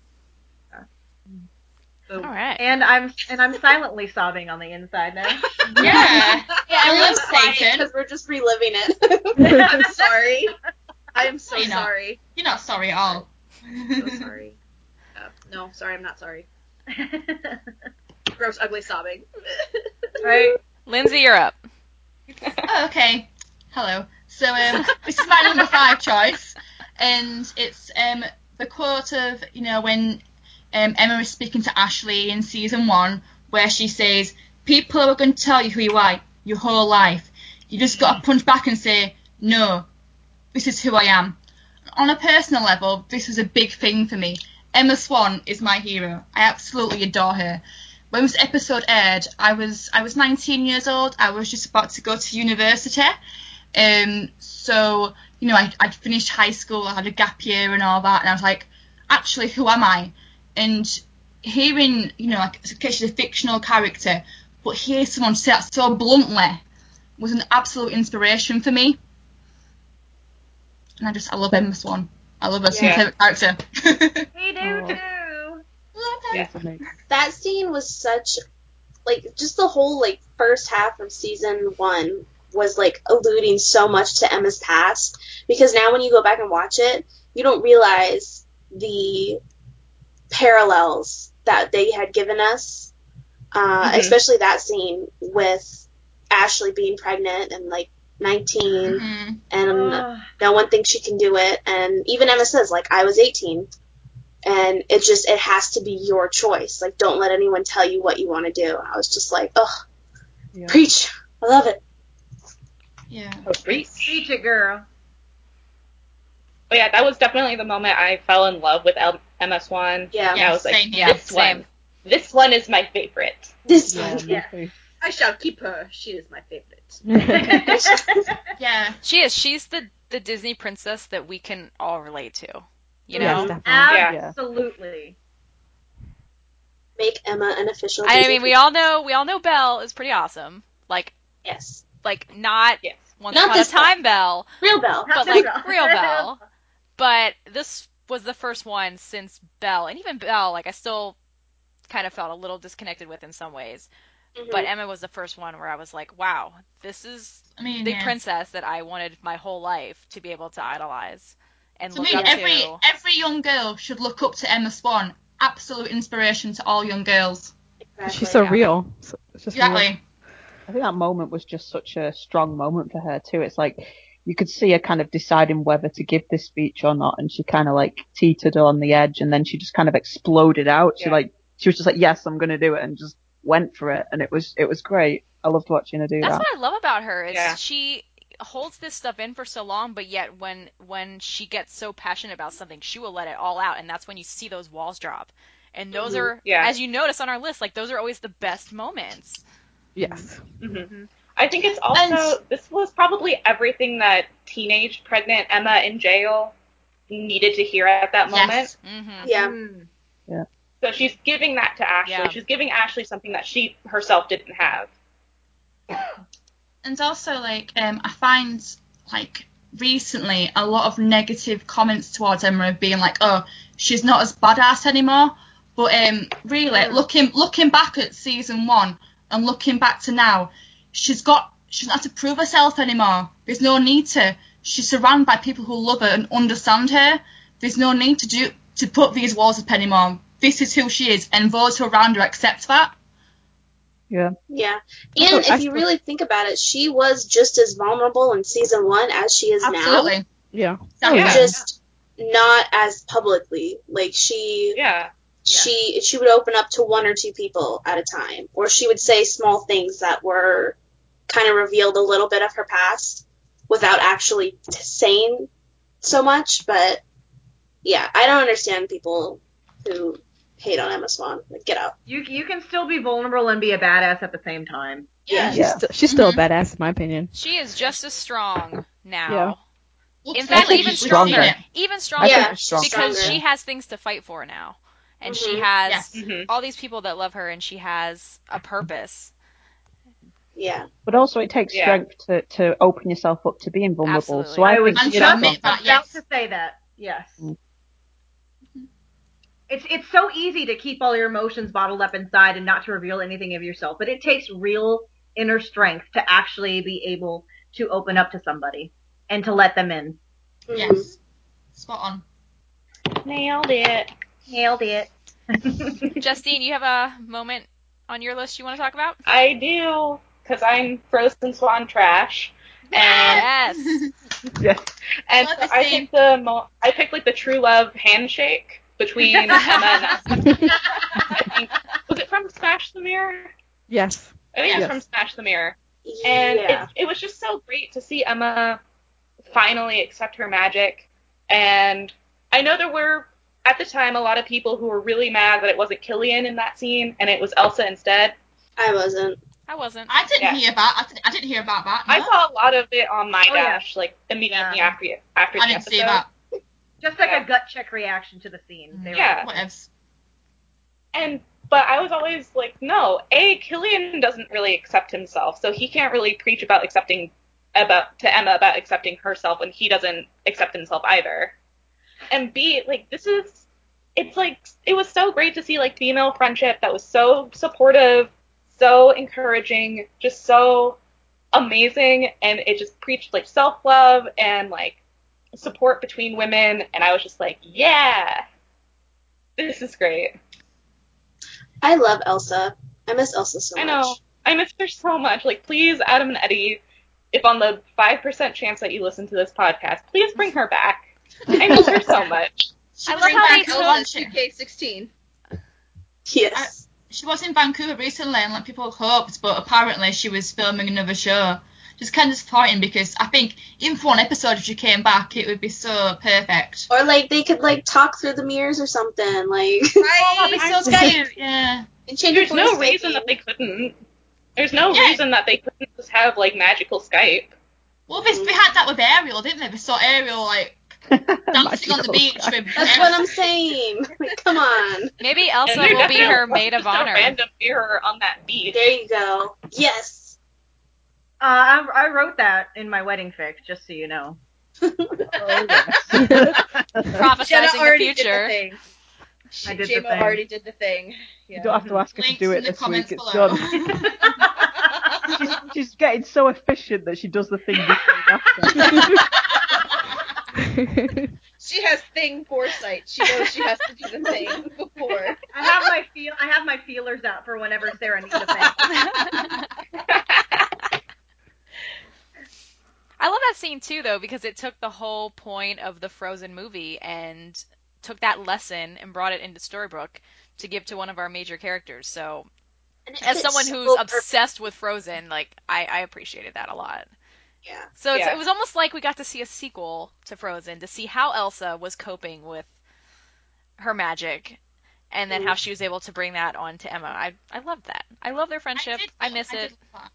A: All right.
C: And I'm silently sobbing on the inside now.
D: Yeah.
G: I'm
D: Everyone's
G: quiet
D: taken.
G: because we're just reliving it.
F: I'm sorry. I am so
D: You're not.
F: sorry.
D: You're not sorry at all.
F: So sorry. No, sorry, I'm not sorry. Gross, ugly sobbing.
C: Right?
A: Lindsay, you're up.
D: Oh, okay. Hello. So this is my number 5 choice, and it's the quote of, you know, when Emma is speaking to Ashley in season 1, where she says, "People are going to tell you who you are your whole life. You just got to punch back and say, no, this is who I am." On a personal level, this was a big thing for me. Emma Swan is my hero. I absolutely adore her. When this episode aired, I was 19 years old. I was just about to go to university. So, you know, I'd finished high school, I had a gap year and all that, and I was like, actually, who am I? And hearing, you know, like, okay, she's a fictional character, but hear someone say that so bluntly was an absolute inspiration for me. And I love Emma Swan. I love her. She's my favourite character.
C: We do too.
D: Love her.
H: Yeah.
G: That scene was such, like, just the whole, like, first half of season 1 was, like, alluding so much to Emma's past, because now when you go back and watch it, you don't realize the parallels that they had given us, especially that scene with Ashley being pregnant and, like, 19, and no one thinks she can do it, and even Emma says, like, I was 18, and it has to be your choice, like, don't let anyone tell you what you want to do. I was just like, preach, I love it.
D: Yeah.
E: Oh, preach
C: it, girl.
E: But yeah, that was definitely the moment I fell in love with Emma Swan.
G: Yeah.
E: I was like,
D: Same here.
E: this one is my favorite.
G: This
H: Yeah,
G: one.
H: me too.
F: I shall keep her. She is my favorite.
D: Yeah.
A: She is. She's the Disney princess that we can all relate to. You
B: Yes,
A: know?
B: definitely.
C: Absolutely.
G: Make Emma an official
A: I
G: Disney
A: mean, we all know Belle is pretty awesome. Like
G: Yes.
A: not
E: Yes.
A: Once
G: Not
A: Upon a
G: this Belle.
A: Time Belle,
G: Real Belle.
A: but like real Belle. But this was the first one since Belle, and even Belle, like I still kind of felt a little disconnected with in some ways.
G: Mhm.
A: But Emma was the first one where I was like, wow, this is the princess that I wanted my whole life to be able to idolize and
D: To
A: look
D: me,
A: up
D: every
A: to.
D: young girl should look up to Emma Swan. Absolute inspiration to all young girls.
G: Exactly.
B: She's so real. So it's just real.
D: Exactly.
H: I think that moment was just such a strong moment for her too. It's like you could see her kind of deciding whether to give this speech or not, and she kind of like teetered on the edge, and then she just kind of exploded out. She was just like, yes, I'm going to do it, and just went for it, and it was great. I loved watching her do
A: That's
H: that.
A: what I love about her is
E: Yeah.
A: she holds this stuff in for so long, but yet when she gets so passionate about something, she will let it all out, and that's when you see those walls drop. And those are, as you notice on our list, like those are always the best moments.
B: Yes.
E: Mm-hmm. I think it's also, this was probably everything that teenage pregnant Emma in jail needed to hear at that moment.
D: Yes.
A: Mm-hmm.
G: Yeah.
E: So she's giving that to Ashley.
A: Yeah.
E: She's giving Ashley something that she herself didn't have.
D: And also, like, I find, like, recently a lot of negative comments towards Emma of being like, oh, she's not as badass anymore. But really, looking back at season 1 and looking back to now, she doesn't have to prove herself anymore. There's no need to. She's surrounded by people who love her and understand her. There's no need to put these walls up anymore. This is who she is, and those who are around her accept that.
G: Yeah. And if you really think about it, she was just as vulnerable in season 1 as she is
D: Absolutely.
G: now.
B: Yeah.
E: Yeah.
G: Just not as publicly. Like she would open up to 1 or 2 people at a time, or she would say small things that were kind of revealed a little bit of her past without actually saying so much. But yeah, I don't understand people who hate on Emma Swan. Like, get out.
C: You can still be vulnerable and be a badass at the same time.
G: Yeah.
B: She's still a badass in my opinion.
A: She is just as strong now.
D: Yeah.
A: In fact, even stronger.
D: Yeah.
A: Even stronger.
G: Yeah,
A: because
G: stronger.
A: she has things to fight for now. And she
G: Mhm.
A: has
E: Mhm.
A: all these people that love her, and she has a purpose.
G: Yeah.
H: But also, it takes strength to open yourself up to being vulnerable.
A: Absolutely.
H: So I
C: was
H: think
D: And to admit that,
C: about
D: yes.
C: to say that. Yes.
H: Mm.
C: It's so easy to keep all your emotions bottled up inside and not to reveal anything of yourself, but it takes real inner strength to actually be able to open up to somebody and to let them in.
D: Yes. Spot on.
E: Nailed it.
C: Nailed it.
A: Justine, you have a moment on your list you want to talk about?
E: I do, because I'm Frozen Swan trash. And
A: Yes.
H: Yes.
E: And
D: Love this
E: I
D: thing.
E: think I picked like the true love handshake between Emma and Elsa. Was it from Smash the Mirror?
B: Yes.
E: I think it was
B: Yes.
E: from Smash the Mirror. And
G: Yeah.
E: it was just so great to see Emma finally accept her magic. And I know there were, at the time, a lot of people who were really mad that it wasn't Killian in that scene and it was Elsa instead.
G: I wasn't.
A: I wasn't.
D: I didn't
E: Yeah.
D: hear about. I didn't hear about that.
E: I
D: no.
E: saw a lot of it on My
C: Oh, yeah.
E: Dash, like immediately
C: Yeah.
E: after the
D: I didn't
E: episode.
D: see that.
C: Just like
E: Yeah.
C: a gut check reaction to the scene. They were-
E: Yeah.
D: Whatevs.
E: But I was always like, no, Killian doesn't really accept himself, so he can't really preach about to Emma about accepting herself when he doesn't accept himself either. And B, like, it was so great to see, like, female friendship that was so supportive, so encouraging, just so amazing, and it just preached, like, self-love and, like, support between women, and I was just like, yeah, this is great.
G: I love Elsa. I miss Elsa so much.
E: I know. I miss her so much. Like, please, Adam and Eddie, if on the 5% chance that you listen to this podcast, please bring her back. I miss her so much.
A: I love
F: Bring
A: how they
F: back
A: took-
F: Elsa 2K16.
G: Yes.
D: She was in Vancouver recently, and like people hoped, but apparently she was filming another show. Just kind of disappointing because I think even for one episode, if she came back, it would be so perfect.
G: Or like they could like talk through the mirrors or something, like
F: Right?
D: So cute, yeah.
G: and change
E: There's
G: your
E: no
G: voice
E: reason
G: making.
E: that they couldn't. There's no
D: Yeah.
E: reason that they couldn't just have, like, magical Skype.
D: Well, they had that with Ariel, didn't they? They saw Ariel like dancing on the
H: Magical
D: beach
H: Skype.
D: with.
G: That's what I'm saying. Like, come on.
A: Maybe
E: And
A: Elsa
E: there
A: will be
E: definitely
A: her
E: wasn't
A: maid of
E: just a
A: honor.
E: random mirror on that beach.
G: There you go. Yes.
C: I wrote that in my wedding fic, just so you know.
H: Oh, yes.
F: Jenna
A: Prophesizing the
F: already
A: future.
F: did the thing.
C: I did the
F: Gemma
C: thing.
F: already did the thing.
H: You
F: Yeah.
H: don't have to ask her to
D: Links
H: do
D: in
H: it
D: the
H: this
D: comments
H: week. It's
D: below.
H: done. She's getting so efficient that she does the thing before and after.
F: She has thing foresight. She knows she has to do the thing before.
C: I have my feelers out for whenever Sarah needs a thing.
A: I love that scene too, though, because it took the whole point of the Frozen movie and took that lesson and brought it into Storybrooke to give to one of our major characters. So,
G: And it
A: as
G: fits
A: someone
G: so
A: who's
G: perfect.
A: obsessed with Frozen, like I appreciated that a lot.
G: Yeah.
A: So
E: Yeah.
A: it was almost like we got to see a sequel to Frozen to see how Elsa was coping with her magic, and then how she was able to bring that on to Emma. I love that. I love their friendship. I miss it.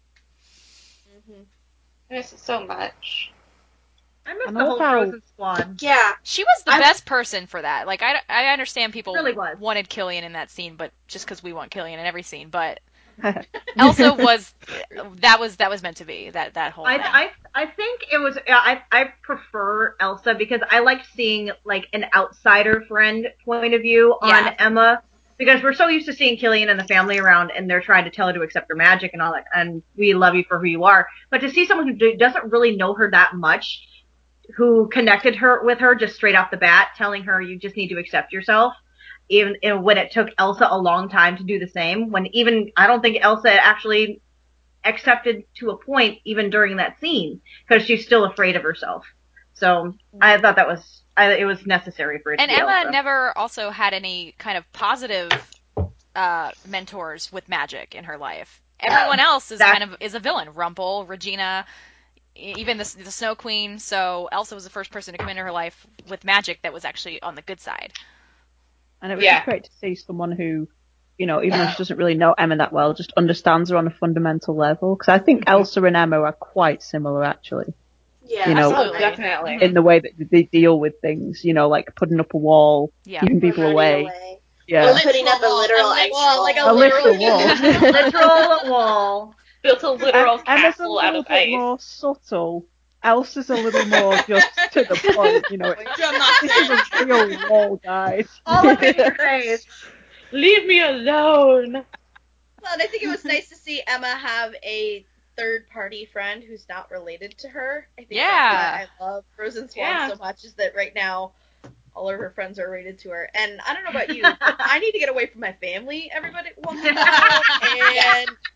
E: I miss it so much.
C: I miss
H: And
C: the whole
H: also-
C: Frozen squad.
G: Yeah.
A: She was the
G: I-
A: best person for that. Like I understand people
C: Really was.
A: wanted Killian in that scene, but just because we want Killian in every scene, but Elsa was that was meant to be that whole thing.
C: I think it was. I prefer Elsa because I liked seeing like an outsider friend point of view on
A: Yeah.
C: Emma, because we're so used to seeing Killian and the family around, and they're trying to tell her to accept her magic and all that, and we love you for who you are. But to see someone who doesn't really know her that much, who connected with her just straight off the bat, telling her you just need to accept yourself. Even when it took Elsa a long time to do the same, I don't think Elsa actually accepted to a point even during that scene, because she's still afraid of herself. So I thought it was necessary for it
A: And
C: to be
A: Emma
C: Elsa.
A: never also had any kind of positive mentors with magic in her life. Everyone else is is a villain. Rumple, Regina, even the Snow Queen. So Elsa was the first person to come into her life with magic that was actually on the good side.
H: And it was
E: Yeah.
H: just great to see someone who, you know, even though she doesn't really know Emma that well, just understands her on a fundamental level. Because I think Elsa and Emma are quite similar, actually,
G: Yeah.
H: You know-
A: Absolutely.
E: Oh, definitely.
H: in the way that they deal with things. You know, like putting up a wall,
A: Yeah.
H: keeping people
G: Running
H: away. Yeah.
G: Or putting up a literal ice wall.
F: like
H: A literal wall.
C: Literal wall.
E: Built a literal
H: Emma's a
E: castle out
H: little
E: of
H: bit
E: ice.
H: more subtle. Elsa's a little more just to the point. You know, this is a real wall, guys.
C: All up in your face.
E: Leave me alone.
F: Well, and I think it was nice to see Emma have a third-party friend who's not related to her. I think
A: Yeah.
F: that's why I love Frozen Swan
E: Yeah.
F: so much, is that right now all of her friends are related to her. And I don't know about you, but I need to get away from my family everybody once in a while. And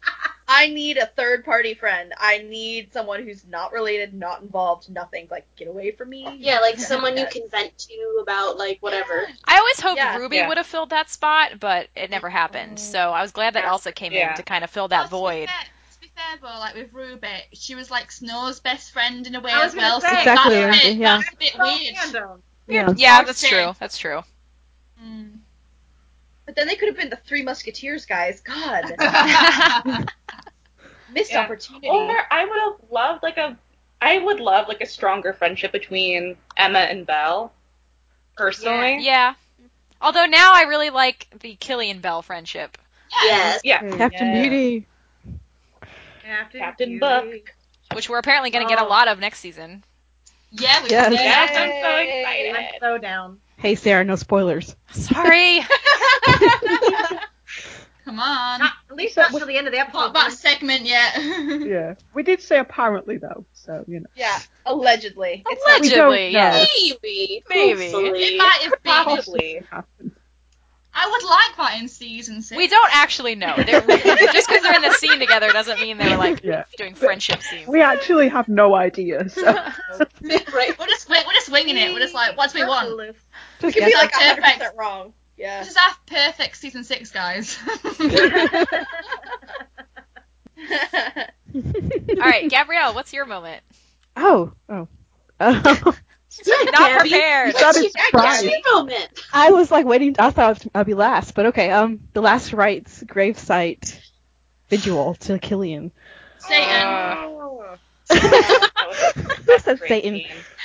F: I need a third party friend. I need someone who's not related, not involved, nothing. Like, get away from me.
G: Yeah, like someone you can vent to about, like, whatever.
A: I always hoped
F: Yeah.
A: Ruby
E: Yeah.
A: would have filled that spot, but it never happened. So I was glad that Elsa came in
E: Yeah.
A: to kind of fill that
D: Well,
A: void.
D: To be fair, though, like with Ruby, she was like Snow's best friend in a way
C: I was
D: as well.
C: gonna
D: So
C: say.
B: Exactly,
D: that's,
B: yeah.
D: that's a bit
C: Well,
D: weird.
C: fandom.
B: Yeah.
A: Yeah, that's
D: Okay.
A: true. That's true.
D: Mm.
F: But then they could have been the Three Musketeers guys. God. Missed
E: Yeah.
F: opportunity.
E: Or I would love like a stronger friendship between Emma and Belle. Personally.
A: Yeah. Although now I really like the Killian Bell friendship.
G: Yes.
E: Yeah.
B: Captain
E: Yeah.
B: Beauty.
E: Captain
C: Beauty.
E: Buck.
A: Which we're apparently going to get a
C: Oh.
A: lot of next season.
D: Yeah, we
B: Yes.
D: did.
E: Yes, I'm so
C: I'm
E: excited.
C: so down.
B: Hey, Sarah, no spoilers.
A: Sorry.
D: Come on.
C: Not, at least not till the end of the
D: Not
C: episode.
D: that segment yet.
H: Yeah. We did say apparently though, so you know.
F: Yeah, allegedly. It's
H: We don't
A: Allegedly,
H: know.
A: yeah.
G: Maybe.
A: Maybe.
G: Hopefully.
D: It might have been.
E: Possibly.
H: Happened.
D: I would like that in season 6.
A: We don't actually know. Just because they're in the scene together doesn't mean they're like
H: Yeah.
A: doing friendship scenes.
H: We actually have no idea. So.
G: Right.
D: We're just winging it. We're just like, what do we want?
F: We
B: Just
F: could be
B: guess.
F: like
D: Perfect.
F: 100% wrong. Yeah.
D: This is our perfect season 6, guys.
A: All right, Gabrielle, what's your moment?
B: Oh.
A: Not
G: Gabby.
A: prepared.
H: You sounded
G: What's
H: surprised.
G: your moment?
B: I was like waiting. I thought I'd be last, but okay. The last rites gravesite vigil to Killian.
D: Satan.
E: Oh.
B: Who said Satan?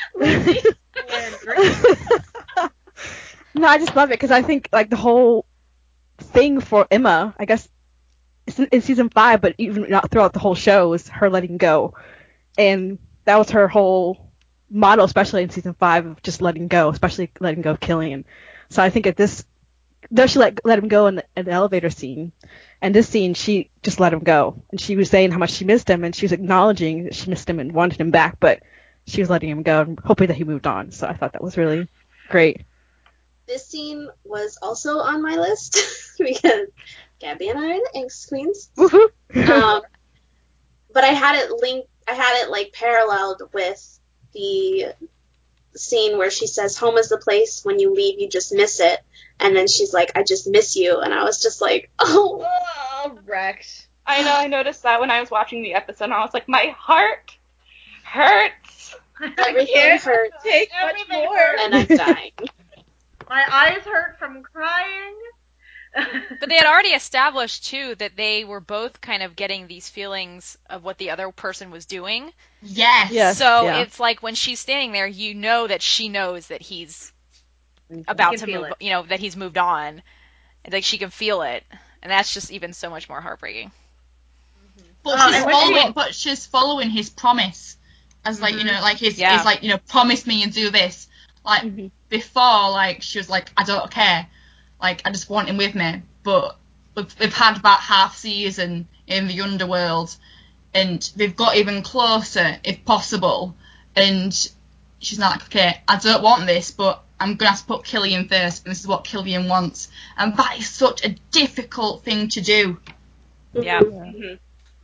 B: No, I just love it because I think like the whole thing for Emma, I guess, it's in season 5, but even not throughout the whole show, is her letting go, and that was her whole motto, especially in season 5, of just letting go, especially letting go of Killian. So I think at this, though she let him go in the elevator scene, and this scene she just let him go, and she was saying how much she missed him, and she was acknowledging that she missed him and wanted him back, but she was letting him go and hoping that he moved on. So I thought that was really great.
G: This scene was also on my list because Gabby and I are the Angst Queens.
B: Woohoo!
G: But I had it like paralleled with the scene where she says, "Home is the place when you leave, you just miss it." And then she's like, "I just miss you." And I was just like, oh.
F: Oh, wrecked.
E: I know, I noticed that when I was watching the episode, and I was like, my heart hurts.
G: Everything hurts,
F: Take much
C: Everything
F: more.
C: hurts.
G: and I'm dying.
C: My eyes hurt from crying.
A: But they had already established, too, that they were both kind of getting these feelings of what the other person was doing.
D: Yes.
B: Yes.
A: So
B: yeah.
A: it's like when she's standing there, you know that she knows that he's about
C: You
A: to
C: can feel
A: move,
C: it.
A: you know, that he's moved on. And like she can feel it. And that's just even so much more heartbreaking.
D: But
C: Oh,
D: she's
C: and when
D: following.
C: she-
D: But she's following his promise, as like like his
A: Yeah.
D: like promise me and do this. Like
B: Mhm.
D: before, like she was like, I don't care, like I just want him with me. But we've had about half season in the underworld, and they've got even closer if possible. And she's not like, okay, I don't want this, but I'm gonna have to put Killian first, and this is what Killian wants. And that is such a difficult thing to do.
A: Yeah.
E: Mhm.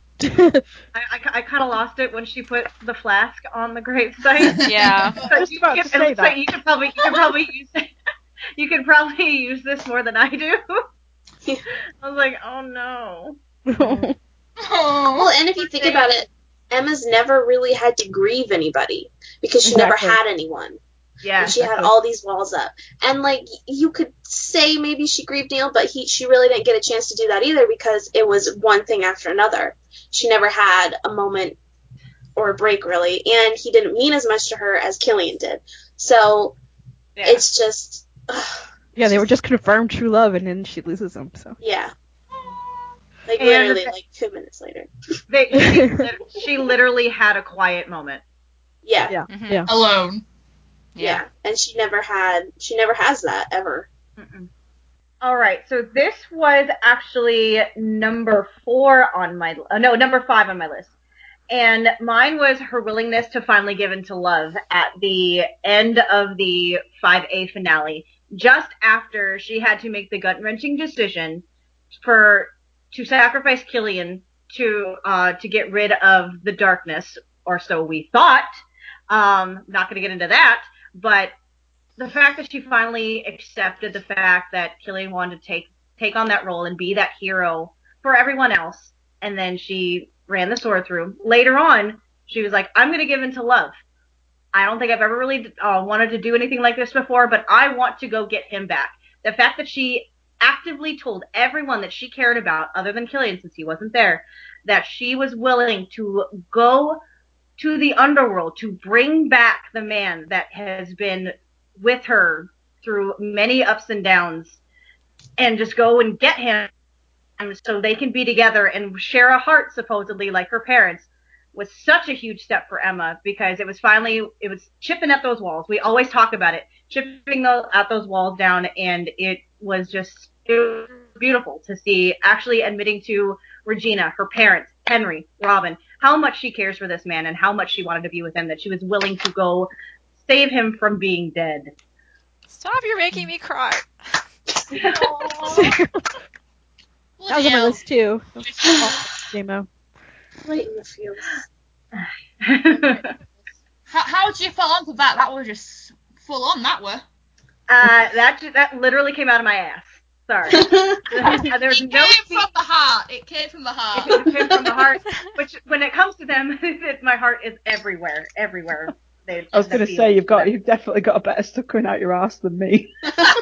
C: I kind of lost it when she put the flask on the gravesite.
A: Yeah.
C: So
H: was
C: you,
H: about
C: it
H: to say
C: looks
H: that.
C: like you could probably use it. You could probably use this more than I do. I was like, oh no.
G: Well, and if you think about it, Emma's never really had to grieve anybody because she
B: Exactly.
G: never had anyone.
C: Yeah.
G: And she had all these walls up. And, like, you could say maybe she grieved Neil, but she really didn't get a chance to do that either because it was one thing after another. She never had a moment or a break, really. And he didn't mean as much to her as Killian did. So
E: Yeah.
G: it's just,
B: Yeah, they were just confirmed true love, and then she loses him. So
G: yeah. Like,
C: And-
G: literally, like, 2 minutes later.
C: She literally had a quiet moment.
G: Yeah.
B: yeah,
A: Mhm.
B: yeah.
D: Alone.
G: Yeah. And she never has that, ever.
C: Mm-mm. All right, so this was actually number 5 on my list. And mine was her willingness to finally give in to love at the end of the 5A finale, just after she had to make the gut-wrenching decision to sacrifice Killian to get rid of the darkness, or so we thought. Not going to get into that, but the fact that she finally accepted the fact that Killian wanted to take on that role and be that hero for everyone else, and then she ran the sword through. Later on, she was like, I'm going to give in to love. I don't think I've ever really wanted to do anything like this before, but I want to go get him back. The fact that she actively told everyone that she cared about, other than Killian since he wasn't there, that she was willing to go to the underworld to bring back the man that has been with her through many ups and downs, and just go and get him so they can be together and share a heart, supposedly, like her parents, was such a huge step for Emma, because it was chipping at those walls. We always talk about it, chipping at those walls down, and it was beautiful to see, actually admitting to Regina, her parents, Henry, Robin, how much she cares for this man and how much she wanted to be with him, that she was willing to go save him from being dead.
A: Stop, you're making me cry.
B: That was on my list too. JMO.
G: Right in the field.
D: How did you fall onto that? That was just full on, that were.
C: That literally came out of my ass. Sorry. There's
D: It came from the heart. It came from the heart.
C: It came from the heart. Which, when it comes to them, my heart is everywhere. I
H: was going to say, you've definitely got a better stuff coming out your ass than me.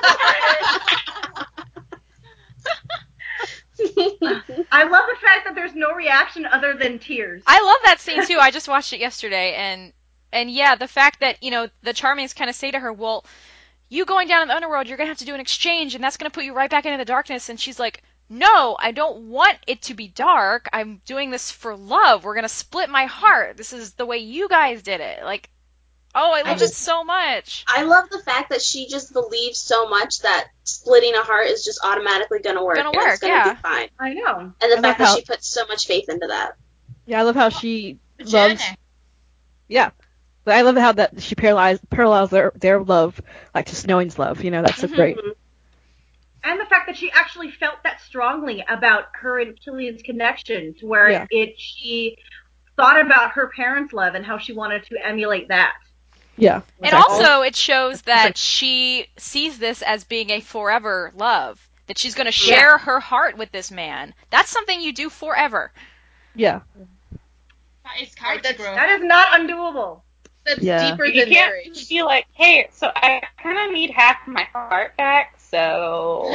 C: I love the fact that there's no reaction other than tears.
A: I love that scene too. I just watched it yesterday, and yeah, the fact that, the Charmings kind of say to her, well, you going down in the underworld, you're going to have to do an exchange, and that's going to put you right back into the darkness. And she's like, no, I don't want it to be dark. I'm doing this for love. We're going to split my heart. This is the way you guys did it. Like, oh, I love it so much.
G: I love the fact that she just believes so much that splitting a heart is just automatically going to work. It's going to be fine.
C: I know.
G: And the fact that she puts so much faith into that.
B: Yeah, I love how she loves... Yeah. But I love how that she parallels their love, like to Snowing's love. That's so great.
C: And the fact that she actually felt that strongly about her and Killian's connection, to where she thought about her parents' love and how she wanted to emulate that.
B: Yeah.
A: And also, it shows that she sees this as being a forever love, that she's going to share her heart with this man. That's something you do forever.
B: Yeah.
D: That is character growth.
C: That is not undoable.
F: That's deeper than marriage.
E: Be like, hey, so I kind of need half my heart back, so...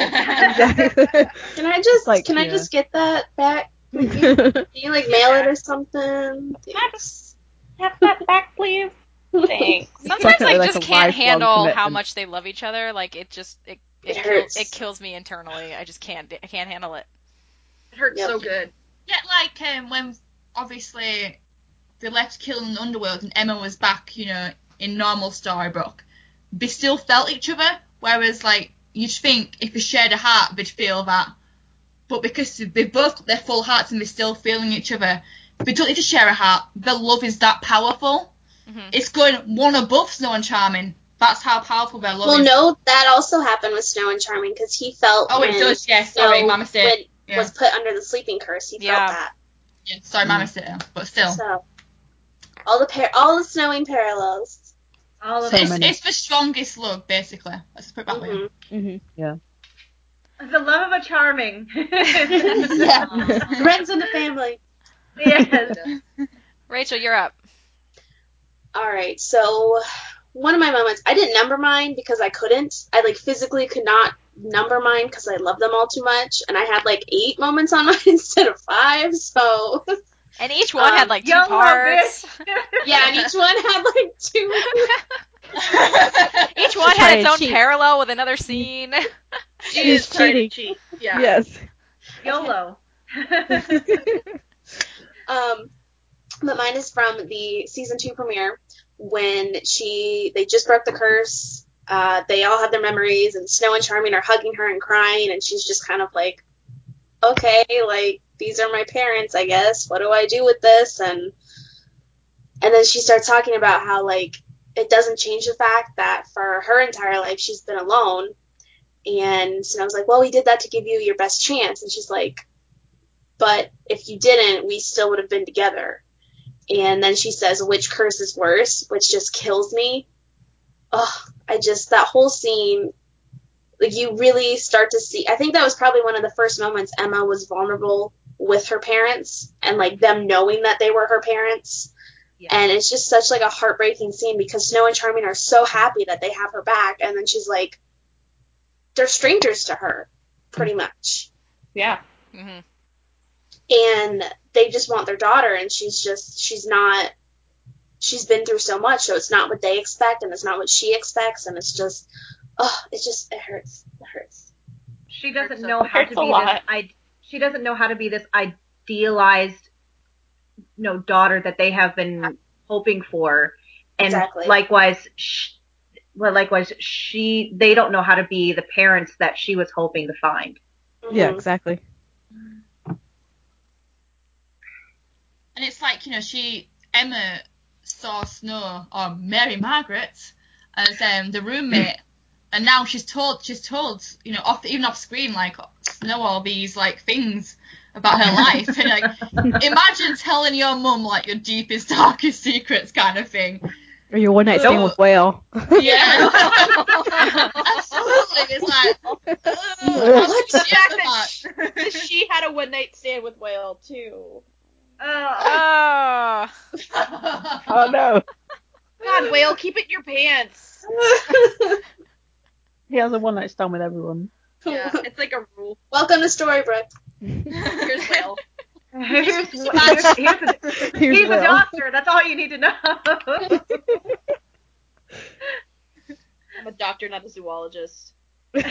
G: Can I just get that back? Can you mail it or something?
E: Can I just have that back, please? Thanks.
A: Sometimes I just can't handle how much they love each other. Like, it hurts. It kills me internally. I just can't handle it.
F: It hurts so good.
D: Yeah, when obviously they left Killian in the underworld and Emma was back, in normal Storybrooke, they still felt each other. Whereas, you'd think if they shared a heart, they'd feel that. But because they've both got their full hearts and they're still feeling each other, they don't need to share a heart. Their love is that powerful. Mm-hmm. It's going one above Snow and Charming. That's how powerful their love is.
G: Well, no, that also happened with Snow and Charming, because he felt
D: it does, yeah, sorry, my mistake.
G: Was put under the sleeping curse, he felt that.
D: Yeah, sorry, my mistake, but still.
G: So, all the Snowing parallels.
D: It's the strongest love, basically. Let's put it that way.
B: Mm-hmm. Yeah.
C: The love of a Charming.
G: Friends in the family.
C: Yes.
A: Rachel, you're up.
G: Alright, so one of my moments, I didn't number mine because I couldn't. I physically could not number mine because I love them all too much, and I had 8 moments on mine instead of 5, so...
A: And each one had 2 parts.
G: Yeah, and each one had 2.
A: Each one had its own parallel with another scene.
F: She is trying to cheat. Yeah.
B: Yes.
C: YOLO.
G: But mine is from the season 2 premiere when they just broke the curse. They all have their memories, and Snow and Charming are hugging her and crying, and she's just kind of okay, these are my parents, I guess. What do I do with this? And then she starts talking about how, it doesn't change the fact that for her entire life she's been alone. And Snow's like, well, we did that to give you your best chance. And she's like, but if you didn't, we still would have been together. And then she says, which curse is worse, which just kills me. Ugh, that whole scene, like, you really start to see, I think that was probably one of the first moments Emma was vulnerable with her parents, and, like, them knowing that they were her parents. Yeah. And it's just such, like, a heartbreaking scene, because Snow and Charming are so happy that they have her back, and then she's like, they're strangers to her, pretty much.
E: Yeah.
A: Mm-hmm.
G: And they just want their daughter, and she's been through so much, so it's not what they expect, and it's not what she expects, and it hurts. It hurts.
C: She doesn't know how to be she doesn't know how to be this idealized, daughter that they have been hoping for. And
G: exactly.
C: likewise, they don't know how to be the parents that she was hoping to find.
B: Mm-hmm. Yeah, exactly.
D: And it's like, Emma saw Snow, or Mary Margaret, as the roommate, and now she's told, even off screen, like, Snow all these, like, things about her life. And, like, imagine telling your mum, like, your deepest, darkest secrets kind of thing.
B: Or your one night stand with Whale.
D: Yeah. Absolutely. It's like,
F: she had a one night stand with Whale, too.
A: Oh.
H: Oh no.
F: God, Whale, keep it in your pants.
H: He has a one night stand with everyone.
F: Yeah, it's like a rule.
G: Welcome to Storybrooke.
F: Here's Whale.
C: He's a doctor. That's all you need to know.
F: I'm a doctor, not a zoologist. Wait,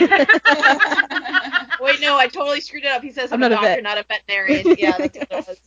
F: no, I totally screwed it up. He says I'm a doctor, not a veterinarian. Yeah, that's what it was.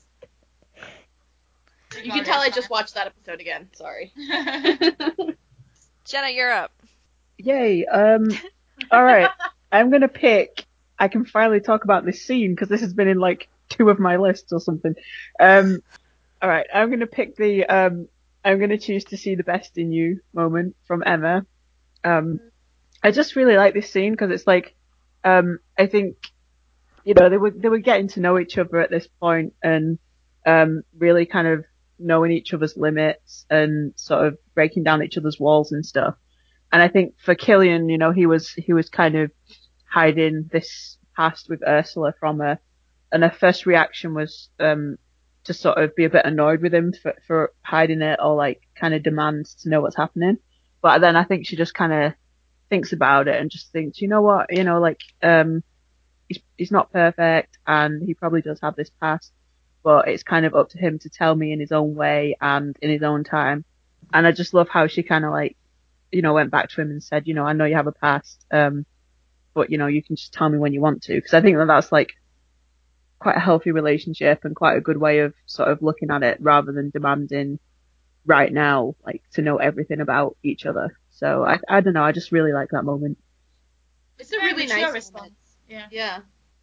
F: You can tell I just watched that episode again. Sorry.
A: Jenna, you're up.
H: Yay. All right. I'm going to pick... I can finally talk about this scene, because this has been in, like, 2 of my lists or something. All right. I'm going to pick the... I'm going to choose to see the best in you moment from Emma. I just really like this scene, because it's like... I think, they were getting to know each other at this point, and really kind of knowing each other's limits and sort of breaking down each other's walls and stuff. And I think for Killian, he was kind of hiding this past with Ursula from her, and her first reaction was to sort of be a bit annoyed with him for hiding it, or like kind of demands to know what's happening. But then I think she just kind of thinks about it and just thinks, you know what, he's not perfect, and he probably does have this past, but it's kind of up to him to tell me in his own way and in his own time. And I just love how she kind of like, went back to him and said, I know you have a past, but you can just tell me when you want to. Because I think that's like quite a healthy relationship and quite a good way of sort of looking at it, rather than demanding right now, like, to know everything about each other. So I don't know, I just really like that moment.
F: It's a really nice
D: response.
F: Yeah.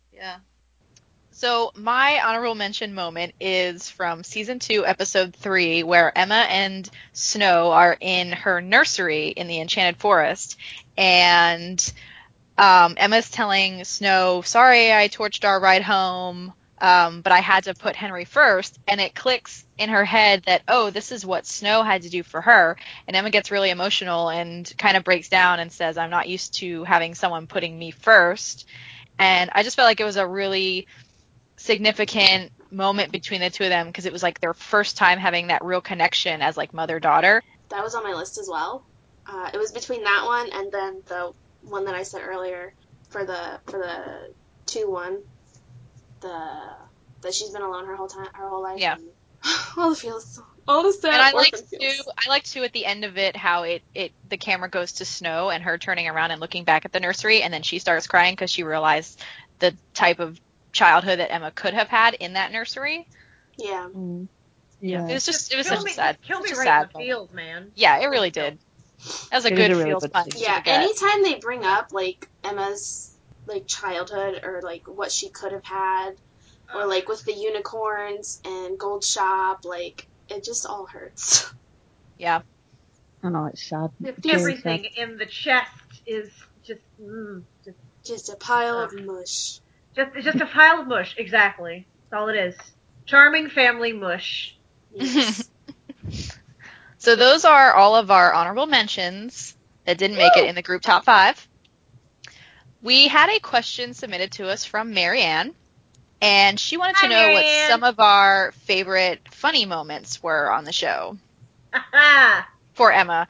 A: So my honorable mention moment is from season 2, episode 3, where Emma and Snow are in her nursery in the Enchanted Forest, and Emma's telling Snow, sorry I torched our ride home, but I had to put Henry first, and it clicks in her head that, oh, this is what Snow had to do for her, and Emma gets really emotional and kind of breaks down and says, I'm not used to having someone putting me first. And I just felt like it was a really significant moment between the two of them, because it was like their first time having that real connection as like mother-daughter.
G: That was on my list as well. It was between that one and then the one that I said earlier for the 2-1, that she's been alone her whole life.
A: Yeah.
G: All the feels, all the sad.
A: And I like too at the end of it how the camera goes to Snow and her turning around and looking back at the nursery, and then she starts crying because she realized the type of childhood that Emma could have had in that nursery.
G: Yeah.
H: Yeah.
A: It was such a sad.
C: Killed me
A: right
C: right in the feels, man.
A: Yeah, it really did. That was a good
H: really
A: feels
H: good
A: punch.
H: scene.
G: Yeah, anytime they bring up, like, Emma's, like, childhood, or, like, what she could have had, or, like, with the unicorns and Gold Shop, like, it just all hurts.
A: Yeah.
H: I know, it's sad.
C: Everything in the chest is just
G: a pile of mush.
C: Just a pile of mush, exactly. That's all it is. Charming family mush.
G: Yes.
A: So those are all of our honorable mentions that didn't make it in the group top 5. We had a question submitted to us from Marianne, and she wanted to
C: Hi,
A: know what
C: Marianne.
A: some of our favorite funny moments were on the show
C: Aha.
A: for Emma.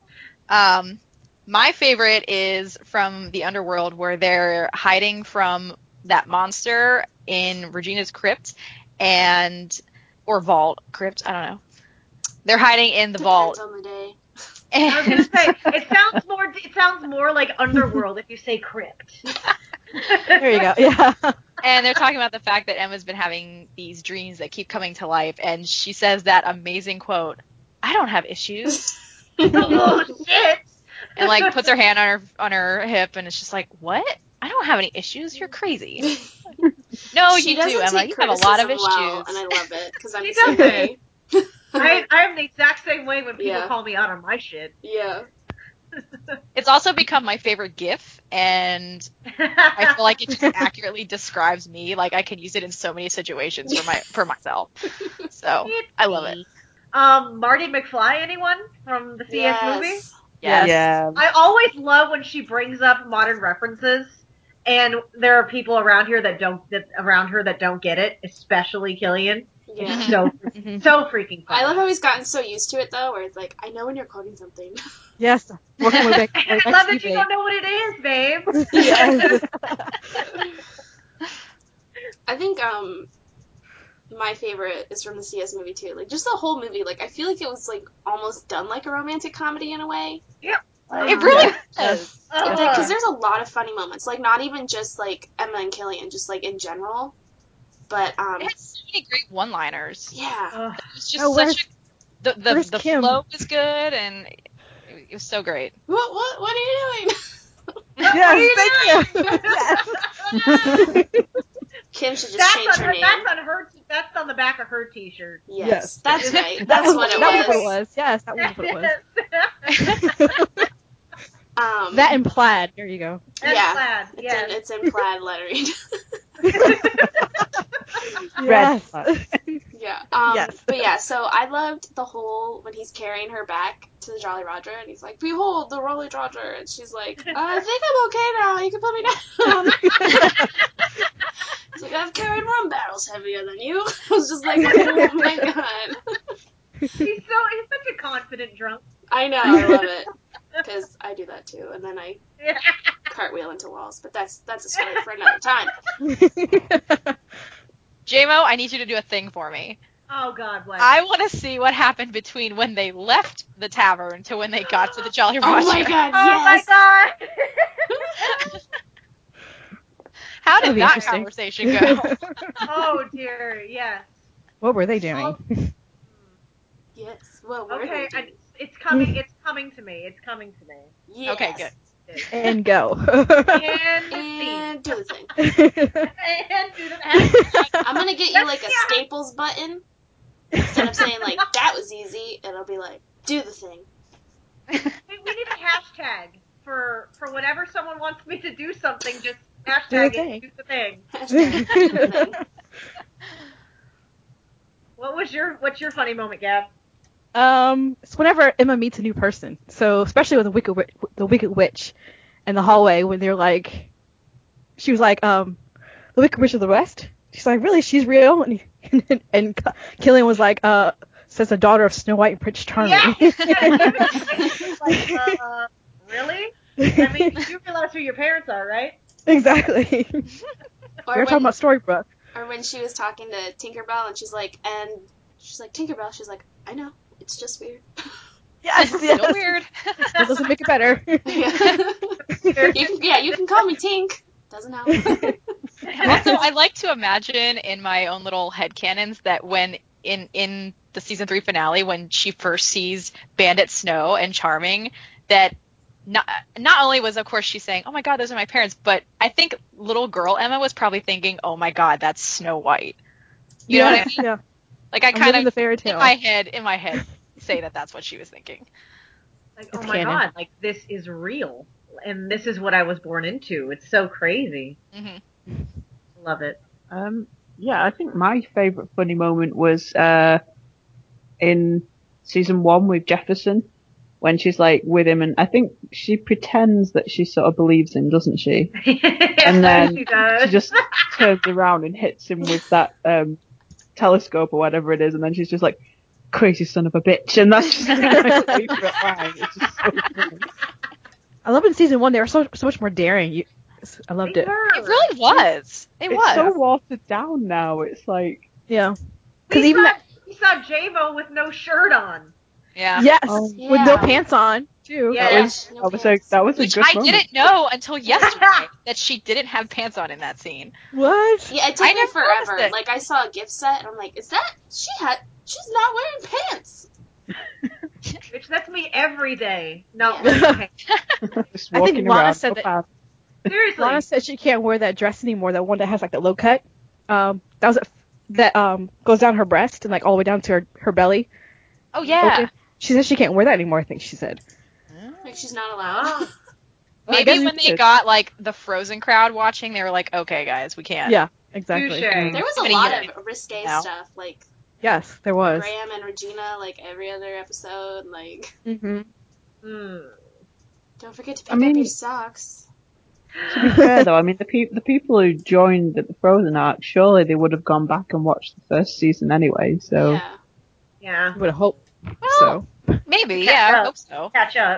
A: My favorite is from the underworld where they're hiding from that monster in Regina's crypt or vault crypt, I don't know. They're hiding in the vault.
G: Depends on the day.
C: I was gonna say it sounds more like underworld if you say crypt.
B: There you go. Yeah.
A: And they're talking about the fact that Emma's been having these dreams that keep coming to life, and she says that amazing quote, "I don't have issues,"
C: Oh shit!
A: and like puts her hand on her hip, and it's just like, "What? I don't have any issues. You're crazy." No,
G: She
A: you do,
G: doesn't
A: Emma.
G: take
A: You have a lot of issues.
G: criticism well, and I love it because I'm
C: She
G: the same
C: doesn't.
G: way.
C: I'm the exact same way when people
G: Yeah.
C: call me out on my shit.
G: Yeah.
A: It's also become my favorite GIF, and I feel like it just accurately describes me. Like I can use it in so many situations for myself. So I love it.
C: Marty McFly, anyone from the CS movie?
G: Yes.
A: Yes.
H: Yeah.
C: I always love when she brings up modern references, and there are people around her that don't get it, especially Killian.
G: Yeah.
C: It's so freaking funny.
G: I love how he's gotten so used to it though, where it's like, I know when you're quoting something.
B: Yes. Working with
C: I love that you don't know what it is, babe.
B: Yes.
G: I think my favorite is from the CS movie too. Like just the whole movie. Like I feel like it was like almost done like a romantic comedy in a way.
A: It really
B: Yeah.
A: is.
G: Because there's a lot of funny moments. Like not even just like Emma and Killian, just like in general. But
A: It has so many great one-liners.
G: yeah.
A: It's just
B: where's
A: the
B: Kim?
A: flow was good, and it was so great.
G: What are you doing?
B: Yes, thank you. Yes.
G: Kim should just change her name.
C: That's on the back of her T-shirt.
G: Yes, that's right.
B: That
G: That's
B: was
G: what it
B: that was what it
G: was.
B: was. Yes, that was what it was. That and plaid. There you go.
C: And
G: yeah,
C: plaid, yes.
G: it's in plaid lettering.
B: Yes.
G: Yeah.
B: Yes.
G: But yeah, so I loved the whole when he's carrying her back to the Jolly Roger, and he's like, "Behold, the Rolly Roger," and she's like, "I think I'm okay now. You can put me down." He's like, "I've carried rum barrels heavier than you." I was just like, "Oh my god."
C: He's such a confident drunk.
G: I know, I love it because I do that too, and then I cartwheel into walls. But that's a story for another time.
A: JMO, I need you to do a thing for me.
C: Oh God, what?
A: I want to see what happened between when they left the tavern to when they got to the Jolly Roger.
G: Oh my god,
C: Oh
G: yes!
C: my God.
A: How
B: That'd
A: did
B: be
A: that
B: interesting.
A: conversation go?
C: Oh dear, yes.
B: What were they doing?
G: Yes. Well, we're
C: Okay,
G: gonna do
C: it's coming. It's coming to me. It's coming to me.
G: yes.
A: Okay, good.
B: And go.
C: And
G: And do the thing.
C: and do the
G: I'm gonna get you like a Staples button. Instead of saying like that was easy, it'll be like do the thing.
C: We need a hashtag for whenever someone wants me to do something. Just hashtag
B: thing.
C: it. Do the thing.
G: Hashtag do the thing.
C: What's your funny moment, Gab?
B: It's whenever Emma meets a new person. So especially with the Wicked Witch in the hallway when they're like, she was like, the Wicked Witch of the West. She's like, really? She's real? And Killian was like, says the daughter of Snow White and Prince Charming.
C: Yeah. Like, really? I mean, you realize who your parents are, right?
B: Exactly.
G: Or
B: We're talking about Storybrooke.
G: or when she was talking to Tinkerbell and she's like Tinkerbell, she's like, I know, it's just weird.
B: Yes, yes.
A: So weird.
B: That doesn't make it better.
G: you can call me Tink. Doesn't help.
A: Also, I like to imagine in my own little headcanons that when in the season 3 finale, when she first sees Bandit Snow and Charming, that not only was, of course, she saying, "Oh my God, those are my parents," but I think little girl Emma was probably thinking, "Oh my God, that's Snow White." You know what I mean?
B: Yeah.
A: Like I
B: I'm
A: kind
B: living
A: of
B: the fairy tale.
A: in my head, say that that's what she was thinking.
C: Like,
B: It's
C: oh my
B: canon.
C: God, like this is real, and this is what I was born into. It's so crazy.
A: Hmm
C: Love it.
H: Yeah, I think my favourite funny moment was in season 1 with Jefferson, when she's like with him, and I think she pretends that she sort of believes him, doesn't she? And then she just turns around and hits him with that telescope or whatever it is, and then she's just like, crazy son of a bitch, and that's just my favourite line. It's just so funny.
B: I love in season 1 they were so much more daring. I loved it.
A: It really was. It
H: It's
A: was.
H: so watered down now. It's like,
B: Yeah. Because even that,
C: we saw J-Mo with no shirt on.
A: Yeah.
B: yes,
H: Oh,
B: with no pants on too.
C: Yeah.
H: that was a
A: Which
H: good
A: I
H: moment.
A: didn't know until yesterday that she didn't have pants on in that scene.
B: What?
G: Yeah, it took
A: I
G: me
A: never
G: forever.
A: noticed it.
G: Like, I saw a gift set, and I'm like, she's not wearing pants.
C: Which that's me every day. Not
G: Yeah.
C: wearing pants.
H: Just
B: I think
H: walking
B: Lana
H: around.
B: said that-
H: fast.
C: Seriously.
B: Lana said she can't wear that dress anymore. That one that has like the low cut. That goes down her breast and like all the way down to her belly.
A: Oh yeah.
B: She said she can't wear that anymore. I think she said.
G: Like, she's not allowed.
B: Well, I
A: Maybe
B: guess
A: when
B: it
A: they
B: is.
A: got like the Frozen crowd watching, they were like, "Okay, guys, we can't."
B: Yeah, exactly.
C: Touche.
G: There was a
A: Many
G: lot
A: years
G: of risque
A: now.
G: stuff, like
B: Yes, there was.
G: Graham and Regina, like every other episode. Like,
B: Mm-hmm.
G: don't forget to pick
H: I mean-
G: up your socks.
H: To be fair though, I mean the people who joined at the Frozen arc, surely they would have gone back and watched the first season anyway. So
G: Yeah.
C: Yeah.
B: I would hope
A: Well,
B: so.
A: Maybe.
C: Catch
A: Yeah, I
C: up.
A: hope so.
C: Catch up.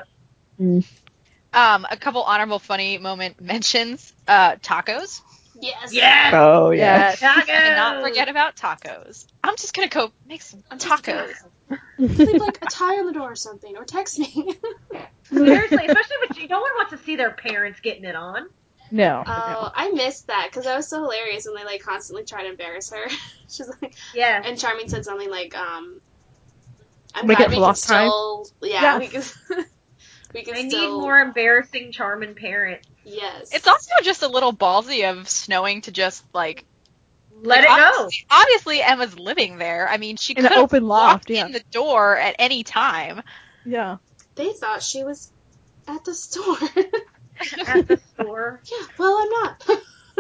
A: A couple honorable funny moment mentions. Tacos.
G: Yes.
C: Yes.
H: oh yeah.
C: Tacos.
A: Cannot forget about tacos. I'm just gonna go make some
G: I'm just
A: tacos.
G: Leave like a tie on the door or something, or text me.
C: Seriously, especially with no one wants to see their parents getting it on.
B: No.
G: Oh, I missed that because that was so hilarious when they like constantly try to embarrass her. She's like,
C: Yeah.
G: and Charming said something like, "I'm
B: Make
G: glad
B: up
G: we
B: for
G: can
B: lost time?
G: still, yeah,
B: Yes.
G: we can, we can
C: I need
G: still,
C: more embarrassing Charmin parents.
G: yes."
A: It's also just a little ballsy of Snowing to just like
C: Let it go.
A: Obviously, Emma's living there. I mean, she
B: In
A: could
B: an
A: have
B: open
A: walked
B: loft, yeah.
A: in the door at any time.
B: Yeah.
G: They thought she was at the store.
C: At the store.
G: Yeah, well, I'm not.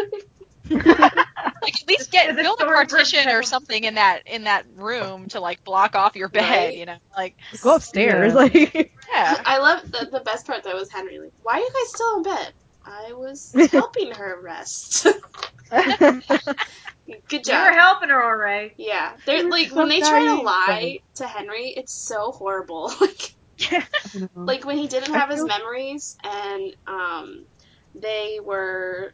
A: Like at least
C: The
A: build a
C: store
A: partition or
C: version.
A: something in that room to like block off your bed.
G: Right.
A: You know, like
B: Go upstairs.
H: Yeah.
B: Like.
A: yeah.
G: I love the best part though was Henry. Like, why are you guys still in bed? I was helping her rest. Good
C: You
G: job.
C: were helping her, all right.
G: Yeah, they're
H: You're
G: like
H: so
G: when they try to
H: naive,
G: lie to Henry, it's so horrible. Like when he didn't have his memories and they were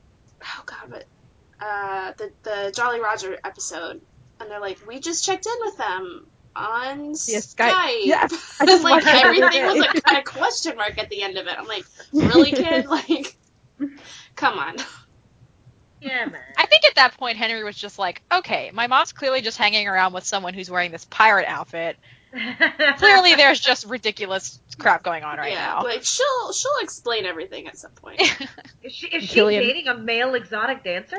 G: the Jolly Roger episode, and they're like, we just checked in with them on
B: Yeah,
G: Skype.
B: Skype. Yes. I just
G: Like
B: watched that the other
G: everything was
B: day.
G: a kind of question mark at the end of it. I'm like, really, kid? Like, come on.
C: Yeah, man.
A: I think at that point Henry was just like, okay, my mom's clearly just hanging around with someone who's wearing this pirate outfit. Clearly, there's just ridiculous crap going on right now.
G: Like she'll explain everything at some point.
C: Is she
B: Killian.
C: dating a male exotic dancer?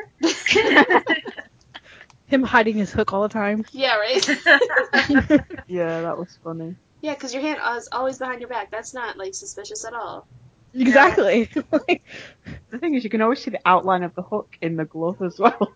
B: Him hiding his hook all the time.
G: Yeah, right.
H: Yeah, that was funny.
G: Yeah, because your hand is always behind your back. That's not like suspicious at all.
B: Exactly.
H: The thing is, you can always see the outline of the hook in the glove as well.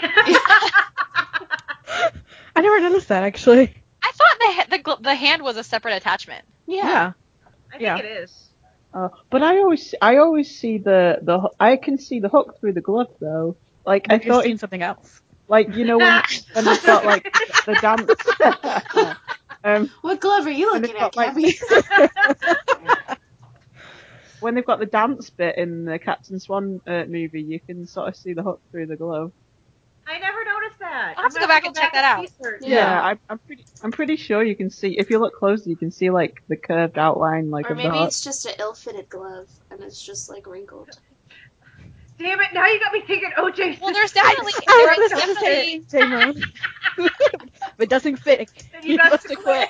B: I never noticed that actually.
A: I thought the hand was a separate attachment.
B: Yeah.
C: I think
B: Yeah.
C: it is.
H: But I always see I can see the hook through the glove though. Like I
B: I've
H: thought,
B: seen something else.
H: like you know when they've got like the dance.
G: What glove are you
H: And
G: looking
H: it's
G: at,
H: got, like-
G: Gabby?
H: When they've got the dance bit in the Captain Swan movie, you can sort of see the hook through the glove.
C: I never noticed that.
A: I'll have to
C: I'm
A: go
C: gonna
A: back and check that out.
C: research.
G: Yeah.
H: I'm pretty sure you can see, if you look closer, you can see like the curved outline like
G: Or
H: of the
G: maybe
H: hook.
G: it's just an ill-fitted glove and it's just like wrinkled.
C: Damn it! Now you got me thinking OJ.
A: Well, there's definitely
B: I
A: there's
B: was gonna say,
A: definitely
B: J-Mo. If it doesn't fit,
C: You
B: you
C: got
B: must
C: to
B: have quit.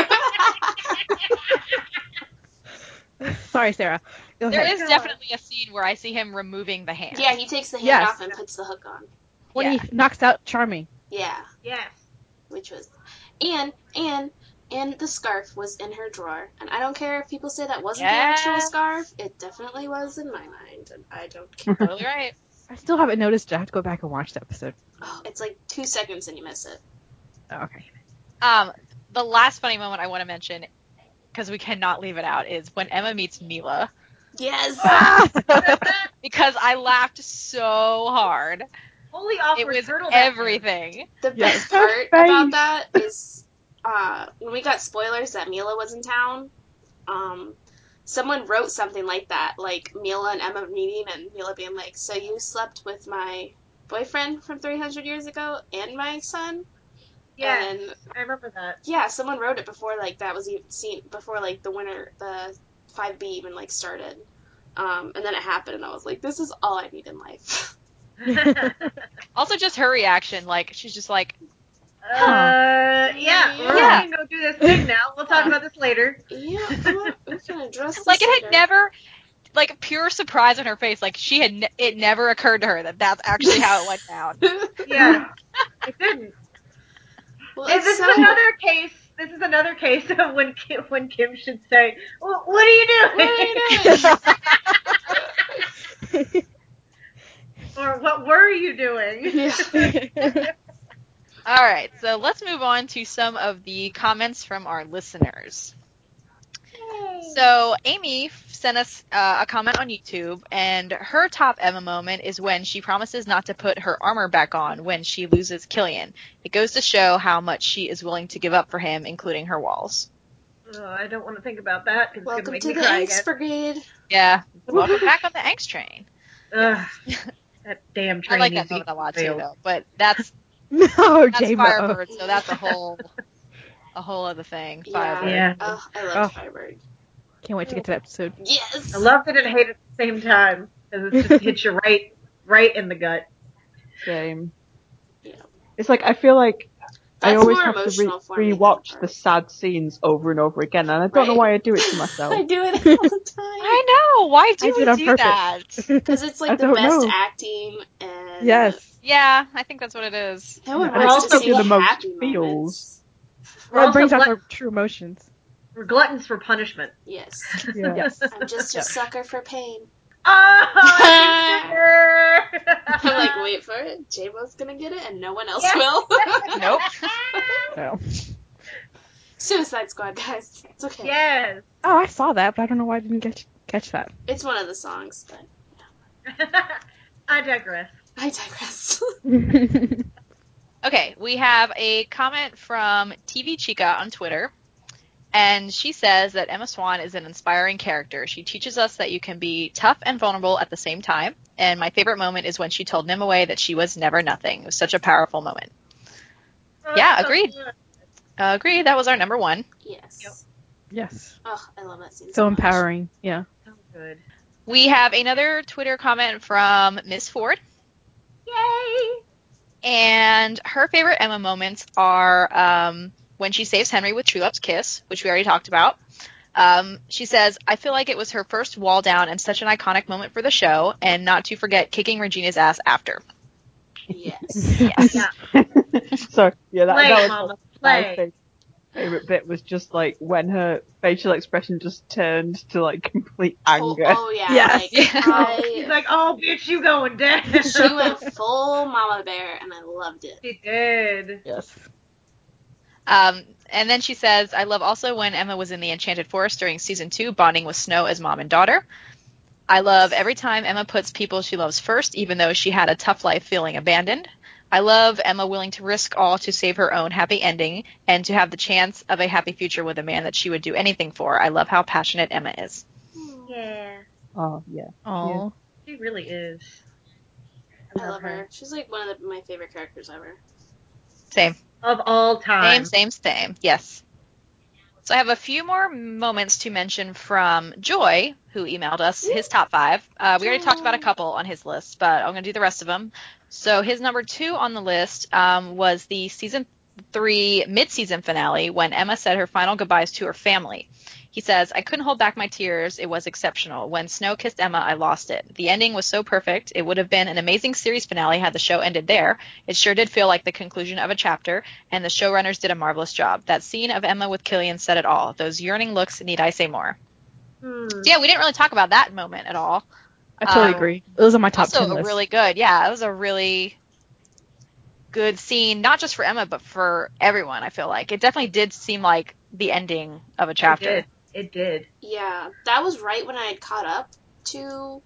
B: Sorry, Sarah. Go
A: there
B: ahead.
A: is definitely a scene where I see him removing the hand.
G: Yeah, he takes the hand
B: Yes.
G: off and puts the hook on.
B: When
A: Yeah.
B: he knocks out Charming.
G: Yeah,
C: Yes.
G: which was, and the scarf was in her drawer. And I don't care if people say that wasn't the
A: Yeah.
G: actual scarf. It definitely was in my mind, and I don't care.
A: Totally right.
B: I still haven't noticed it. I have to go back and watch the episode.
G: Oh, it's like 2 seconds and you miss it.
B: Oh, okay.
A: The last funny moment I want to mention, because we cannot leave it out, is when Emma meets Mila.
G: Yes.
A: Because I laughed so hard.
C: Holy
A: It
C: awkward
A: was
C: turtle.
A: everything.
G: The
B: Yeah.
G: best part
H: Face.
G: about that is when we got spoilers that Mila was in town. Someone wrote something like that, like Mila and Emma meeting, and Mila being like, "So you slept with my boyfriend from 300 years ago and my son?"
C: Yeah,
G: And
C: I remember that.
G: yeah, someone wrote it before like that was even seen, before like the 5B even like started. And then it happened, and I was like, "This is all I need in life."
A: Also, just her reaction, like, she's just like,
C: Yeah, we're
A: Yeah.
C: gonna go do this thing now. We'll talk about this later.
G: Yeah, we can address this
A: like, it
G: later.
A: had never, like, pure surprise on her face. Like, it never occurred to her that that's actually how it went down.
C: Yeah, it didn't.
G: Well,
C: This
G: it's
C: is
G: so
C: another case. This is another case of when Kim should say, well, "What are you doing?"
G: What are you doing?
C: Or "What were you doing?"
G: Yeah.
A: All right, so let's move on to some of the comments from our listeners. So Amy sent us a comment on YouTube, and her top Emma moment is when she promises not to put her armor back on when she loses Killian. It goes to show how much she is willing to give up for him, including her walls.
C: Oh, I don't want to think about that because it's
G: Welcome
C: gonna make
G: to
C: me
G: the
C: cry
G: Angst
C: again.
G: Brigade.
A: Yeah, welcome back on the angst train.
C: Ugh, that damn
A: I
C: train
A: like
C: needs
A: that
C: to
A: moment a lot
C: be
A: too,
C: failed.
A: though. But that's
B: No, J-Mo.
A: Firebird, so that's a whole other thing. Firebird.
C: Yeah.
G: Oh, I love
B: Oh.
G: Firebird.
B: Can't wait to get to that episode.
G: Yes.
C: I loved it and hated it at the same time because it just hits you right in the gut.
H: Same.
G: Yeah.
H: It's like I feel like I
G: That's
H: always
G: more
H: have to
G: emotional for me than
H: rewatch
G: Firebird.
H: the sad scenes over and over again, and I don't know
G: Right.
H: why I do it to myself.
G: I do it all the time.
A: I know. Why do
B: I do
A: we
B: it on
A: do
B: purpose.
A: that?
G: Because it's
H: I
G: like the
H: don't
G: best
H: know.
G: acting, and
B: Yes.
A: Yeah, I think that's what it is.
G: no one
C: We're
G: wants to
C: also
G: see
H: the most
G: happy
H: feels.
G: moments.
C: We're
B: Well, it brings
C: also
B: out
C: glut-
B: our true emotions.
C: we're gluttons for punishment.
G: Yes.
H: Yeah.
B: Yes.
G: I'm just a
B: Yeah.
G: sucker for pain.
C: Oh, sugar!
G: I'm like, wait for it. J-Mo's gonna get it, and no one else
C: Yeah.
G: will.
A: Nope.
B: So.
G: Suicide Squad, guys. It's okay.
C: Yes.
B: Oh, I saw that, but I don't know why I didn't catch that.
G: It's one of the songs, but
C: I digress.
G: I digress.
A: Okay, we have a comment from TV Chica on Twitter, and she says that Emma Swan is an inspiring character. She teaches us that you can be tough and vulnerable at the same time, and my favorite moment is when she told Nimue that she was never nothing. It was such a powerful moment. Yeah,
C: Oh, so
A: agreed.
C: good.
A: Agreed, that was our number one.
G: Yes.
C: Yep.
B: Yes.
G: Oh, I love that scene
B: So
G: much.
B: empowering. Yeah.
C: So good.
A: We have another Twitter comment from Miss Ford,
C: Yay!
A: and her favorite Emma moments are when she saves Henry with True Love's kiss, which we already talked about. She says, I feel like it was her first wall down and such an iconic moment for the show, and not to forget kicking Regina's ass after.
G: Yes.
A: Yes.
C: Yeah.
H: So yeah, that,
C: Play,
H: that was
C: Mama,
H: my
C: play.
H: favorite bit was just like when her facial expression just turned to like complete
G: Oh,
H: anger.
G: oh, yeah.
B: Yes.
G: Like,
C: He's
G: I,
C: like, "Oh, bitch, you going down?"
G: she went full Mama Bear, and I loved it.
C: She did.
B: Yes.
A: And then she says, I love also when Emma was in the Enchanted Forest during season 2, bonding with Snow as mom and daughter. I love every time Emma puts people she loves first, even though she had a tough life feeling abandoned. I love Emma willing to risk all to save her own happy ending and to have the chance of a happy future with a man that she would do anything for. I love how passionate Emma is.
C: Yeah,
H: Oh yeah.
B: Oh.
C: she really is.
G: I love her. She's like one of my favorite characters ever.
A: Same.
C: Of all time.
A: Same. Yes. So I have a few more moments to mention from Joy, who emailed us his top 5. We already talked about a couple on his list, but I'm going to do the rest of them. So his number 2 on the list was the season 3 mid-season finale when Emma said her final goodbyes to her family. He says, I couldn't hold back my tears. It was exceptional. When Snow kissed Emma, I lost it. The ending was so perfect. It would have been an amazing series finale had the show ended there. It sure did feel like the conclusion of a chapter, and the showrunners did a marvelous job. That scene of Emma with Killian said it all. Those yearning looks, need I say more? So yeah, we didn't really talk about that moment at all.
B: I totally agree. It was on my top
A: also
B: 10 list.
A: really good. Yeah, it was a really good scene, not just for Emma, but for everyone, I feel like. It definitely did seem like the ending of a chapter.
C: It did.
G: Yeah, that was right when I had caught up to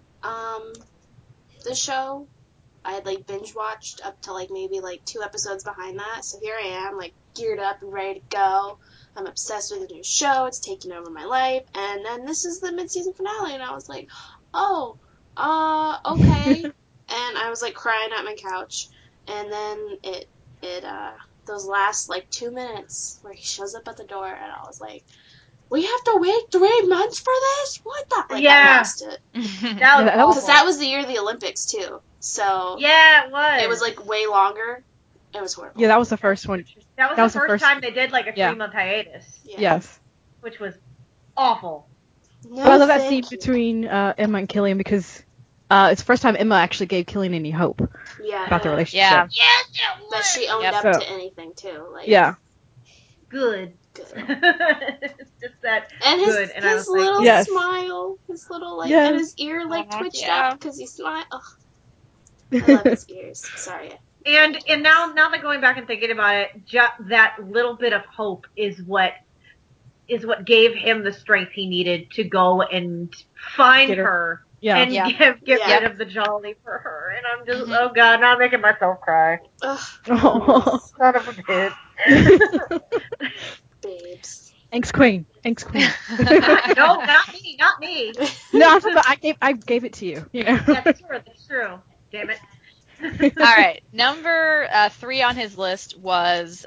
G: the show. I had like binge watched up to like maybe like 2 episodes behind that. So here I am, like geared up and ready to go. I'm obsessed with the new show. It's taking over my life. And then this is the mid-season finale, and I was like, oh, okay. And I was like crying at my couch. And then it those last like 2 minutes where he shows up at the door, and I was like, we have to wait 3 months for this? What the? Like, I lost it. Because that was the year of the Olympics, too. So.
C: Yeah, it was.
G: It was, like, way longer. It was horrible.
B: Yeah, that was the first one.
C: That was the first time they did, like, a 3-month hiatus.
B: Yeah. Yes.
C: Which was awful.
B: No, I love that scene between Emma and Killian because it's the first time Emma actually gave Killian any hope about the relationship.
A: Yeah.
C: Yes,
G: that she owned up to anything, too. Like,
B: yeah.
C: Good.
G: Good.
C: Just that
G: and
C: good.
G: And his little
B: like,
G: smile, his little like, and his ear like twitched up because he smiled. Oh, I love his ears. Sorry.
C: And now that going back and thinking about it, that little bit of hope is what gave him the strength he needed to go and find her. And get rid of the Jolly for her. And I'm just, oh God, now I'm making myself cry. Son of a bitch.
G: Babes.
B: Thanks, Queen. Thanks, Queen.
C: No, not me.
B: No, I gave it to you. You know?
C: That's true. Damn it.
A: All right, number 3 on his list was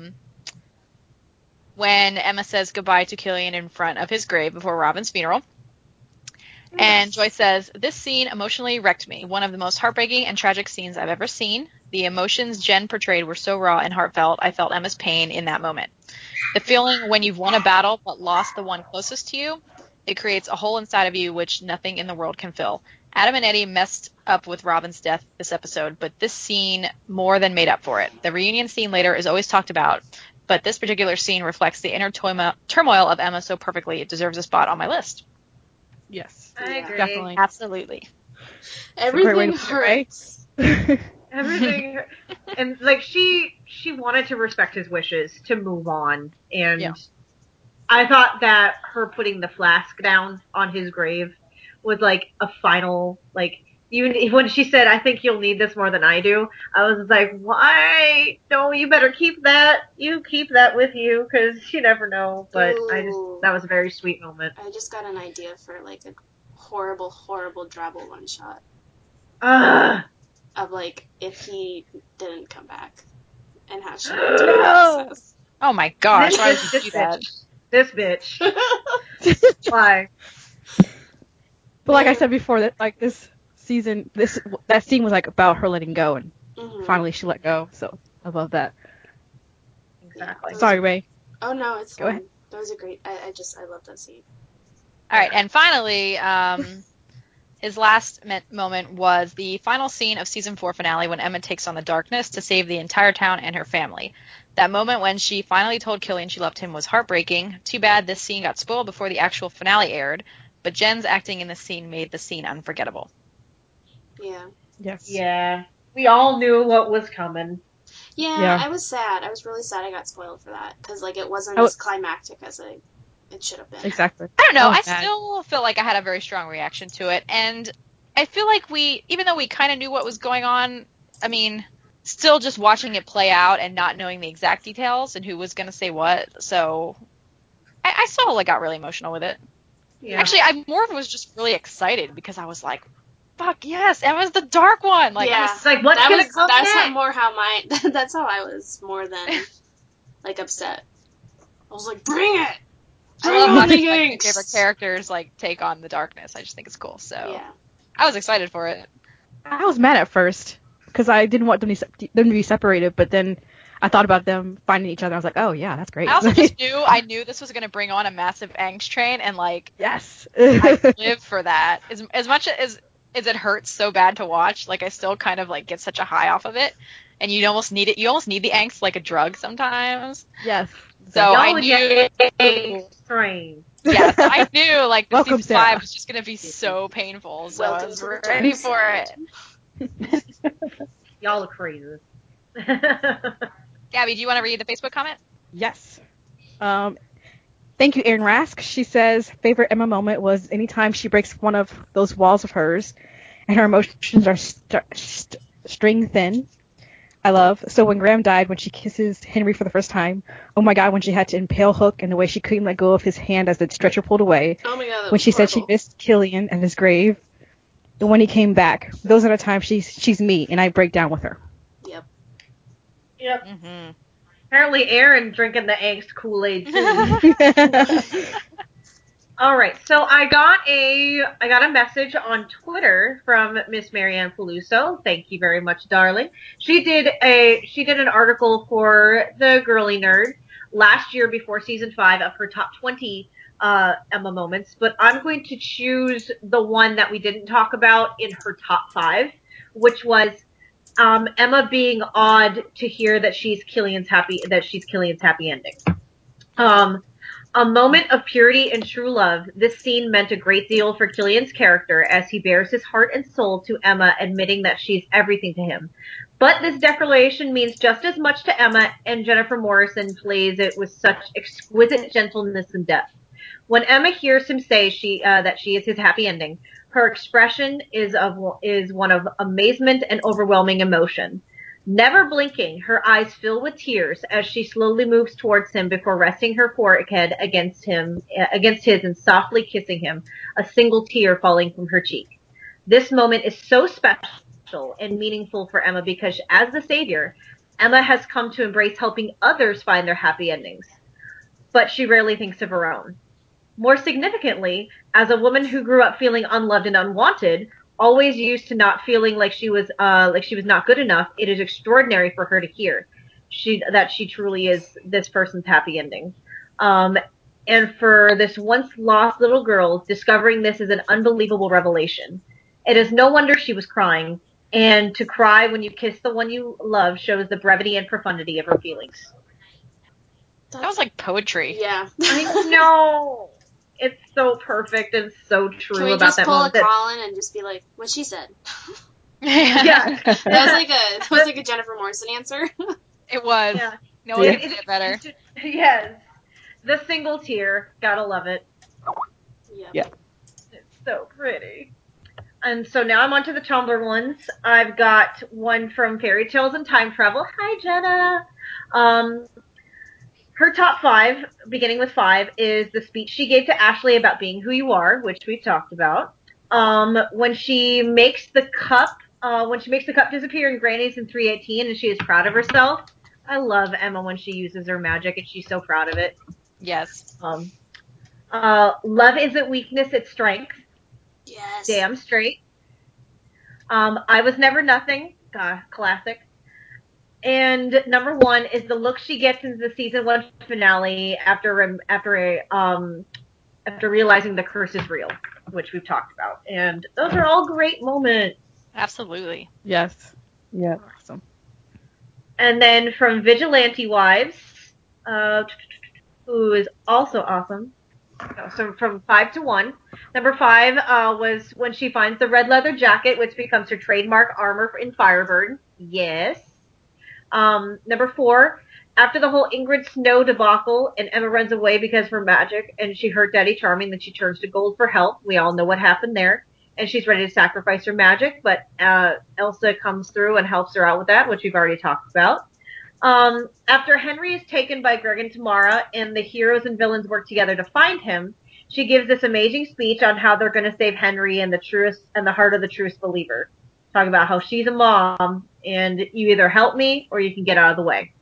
A: when Emma says goodbye to Killian in front of his grave before Robin's funeral. And Joyce says, this scene emotionally wrecked me. One of the most heartbreaking and tragic scenes I've ever seen. The emotions Jen portrayed were so raw and heartfelt, I felt Emma's pain in that moment. The feeling when you've won a battle but lost the one closest to you, it creates a hole inside of you which nothing in the world can fill. Adam and Eddie messed up with Robin's death this episode, but this scene more than made up for it. The reunion scene later is always talked about, but this particular scene reflects the inner turmoil of Emma so perfectly it deserves a spot on my list.
B: Yes.
C: I agree.
B: Definitely.
A: Absolutely.
G: Everything hurts.
C: Everything, and like she wanted to respect his wishes to move on, and I thought that her putting the flask down on his grave was like a final, like, even when she said, I think you'll need this more than I do, I was like, why? No, you better keep that. You keep that with you, because you never know. But that was a very sweet moment.
G: I just got an idea for like a horrible, horrible Drabble one shot. Of like, if he didn't come back. And how she went to the process.
A: Oh my gosh, why did you do that?
C: This bitch. Why?
B: But like I said before, that like this season, that scene was like about her letting go, and finally she let go. So I love that.
C: Exactly.
B: Sorry, Ray.
G: Oh no, it's
B: go
G: fine.
B: ahead.
G: That was a great. I love that scene.
A: All right, and finally, his last moment was the final scene of season 4 finale when Emma takes on the darkness to save the entire town and her family. That moment when she finally told Killian she loved him was heartbreaking. Too bad this scene got spoiled before the actual finale aired, but Jen's acting in the scene made the scene unforgettable.
G: Yeah.
B: Yes.
C: Yeah. We all knew what was coming.
G: Yeah, I was sad. I was really sad I got spoiled for that, because like it wasn't as climactic as it should have been.
B: Exactly.
A: I don't know. I still feel like I had a very strong reaction to it, and I feel like even though we kind of knew what was going on, I mean, still just watching it play out and not knowing the exact details and who was going to say what, so I still got really emotional with it. Yeah. Actually, I more was just really excited because I was like, fuck yes, Emma's the dark one. Like,
G: yeah.
A: I was
C: like, what's going to come
G: next? That's how I was more than like upset. I was like, bring it!
A: I love watching my favorite characters like take on the darkness. I just think it's cool. So I was excited for it.
B: I was mad at first because I didn't want them to be separated, but then I thought about them finding each other. I was like, oh yeah, that's great.
A: I also just knew this was going to bring on a massive angst train, and like
B: yes,
A: I live for that. As much as is it hurts so bad to watch. Like I still kind of like get such a high off of it, and you almost need it. You almost need the angst like a drug sometimes.
B: Yes.
A: So I knew.
C: Strain.
A: Yes, I knew like the
B: Welcome,
A: season
B: Sarah.
A: 5 was just gonna be so painful. So
G: Welcome
A: I was
G: to the
A: ready
G: dark
A: for
G: side.
A: it.
C: Y'all are crazy.
A: Gabby, do you want to read the Facebook comment?
B: Yes. Thank you, Erin Rask. She says, favorite Emma moment was anytime she breaks one of those walls of hers and her emotions are string thin. I love. So when Graham died, when she kisses Henry for the first time, oh my God, when she had to impale Hook and the way she couldn't let go of his hand as the stretcher pulled away.
G: Oh my God, that
B: When
G: was
B: she said she
G: horrible.
B: missed Killian and his grave. And when he came back. Those are the times she's me and I break down with her.
G: Yep.
C: Yep.
A: Mm-hmm.
C: Apparently Aaron drinking the angst Kool-Aid too. All right, so I got a message on Twitter from Miss Marianne Peluso. Thank you very much, darling. She did an article for the Girly Nerd last year before season 5 of her top 20 Emma moments, but I'm going to choose the one that we didn't talk about in her top 5, which was Emma being awed to hear that she's Killian's happy ending. A moment of purity and true love, this scene meant a great deal for Killian's character as he bears his heart and soul to Emma, admitting that she's everything to him. But this declaration means just as much to Emma, and Jennifer Morrison plays it with such exquisite gentleness and depth. When Emma hears him say that she is his happy ending, her expression is one of amazement and overwhelming emotion. Never blinking, her eyes fill with tears as she slowly moves towards him before resting her forehead against his and softly kissing him, a single tear falling from her cheek. This moment is so special and meaningful for Emma because as the savior, Emma has come to embrace helping others find their happy endings. But she rarely thinks of her own. More significantly, as a woman who grew up feeling unloved and unwanted, always used to not feeling like she was not good enough, it is extraordinary for her to hear that she truly is this person's happy ending. And for this once lost little girl, discovering this is an unbelievable revelation. It is no wonder she was crying, and to cry when you kiss the one you love shows the brevity and profundity of her feelings.
A: That was like poetry.
G: Yeah.
C: I know. It's so perfect and so true
G: Can we
C: about
G: just
C: that
G: pull
C: moment.
G: a Colin and just be like, what she said?
C: Yeah.
G: That was like a Jennifer Morrison answer.
A: It was.
C: Yeah.
A: No one can say it better.
C: Yes. The single tear. Gotta love it.
G: Yeah.
C: It's so pretty. And so now I'm on to the Tumblr ones. I've got one from Fairy Tales and Time Travel. Hi, Jenna. Her top 5, beginning with 5, is the speech she gave to Ashley about being who you are, which we've talked about. When she makes the cup disappear in Granny's in 318 and she is proud of herself. I love Emma when she uses her magic and she's so proud of it.
A: Yes.
C: Love isn't weakness, it's strength.
G: Yes.
C: Damn straight. I was never nothing. Classic. And number 1 is the look she gets in the season 1 finale after realizing the curse is real, which we've talked about. And those are all great moments.
A: Absolutely.
B: Yes.
H: Yeah.
B: Awesome.
C: And then from Vigilante Wives, who is also awesome. So from 5 to 1. Number 5 was when she finds the red leather jacket, which becomes her trademark armor in Firebird. Yes. Number 4, after the whole Ingrid Snow debacle and Emma runs away because of her magic and she hurt Daddy Charming, then she turns to Gold for help. We all know what happened there. And she's ready to sacrifice her magic, but Elsa comes through and helps her out with that, which we've already talked about. After Henry is taken by Greg and Tamara and the heroes and villains work together to find him, she gives this amazing speech on how they're going to save Henry and the heart of the truest believer. Talking about how she's a mom and you either help me or you can get out of the way.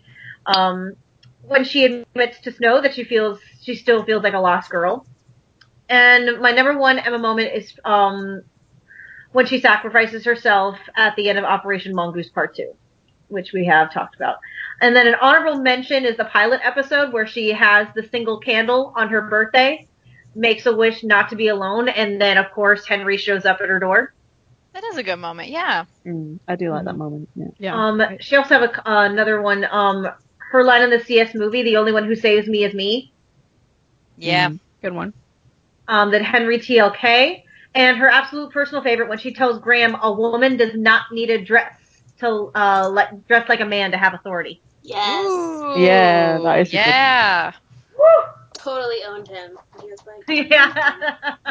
C: When she admits to Snow that she still feels like a lost girl. And my number 1 Emma moment is when she sacrifices herself at the end of Operation Mongoose Part 2, which we have talked about. And then an honorable mention is the pilot episode where she has the single candle on her birthday, makes a wish not to be alone, and then, of course, Henry shows up at her door.
A: That is a good moment, yeah.
H: I do like that moment. Yeah.
B: Yeah.
C: She also have another one. Her line in the CS movie, "The only one who saves me is me."
A: Yeah.
B: Good one.
C: That Henry TLK, and her absolute personal favorite when she tells Graham, "A woman does not need a dress to dress like a man to have authority."
G: Yes.
A: Ooh,
H: Yeah, that is a good one.
A: yeah.
G: Totally owned him. He was like,
C: Yeah.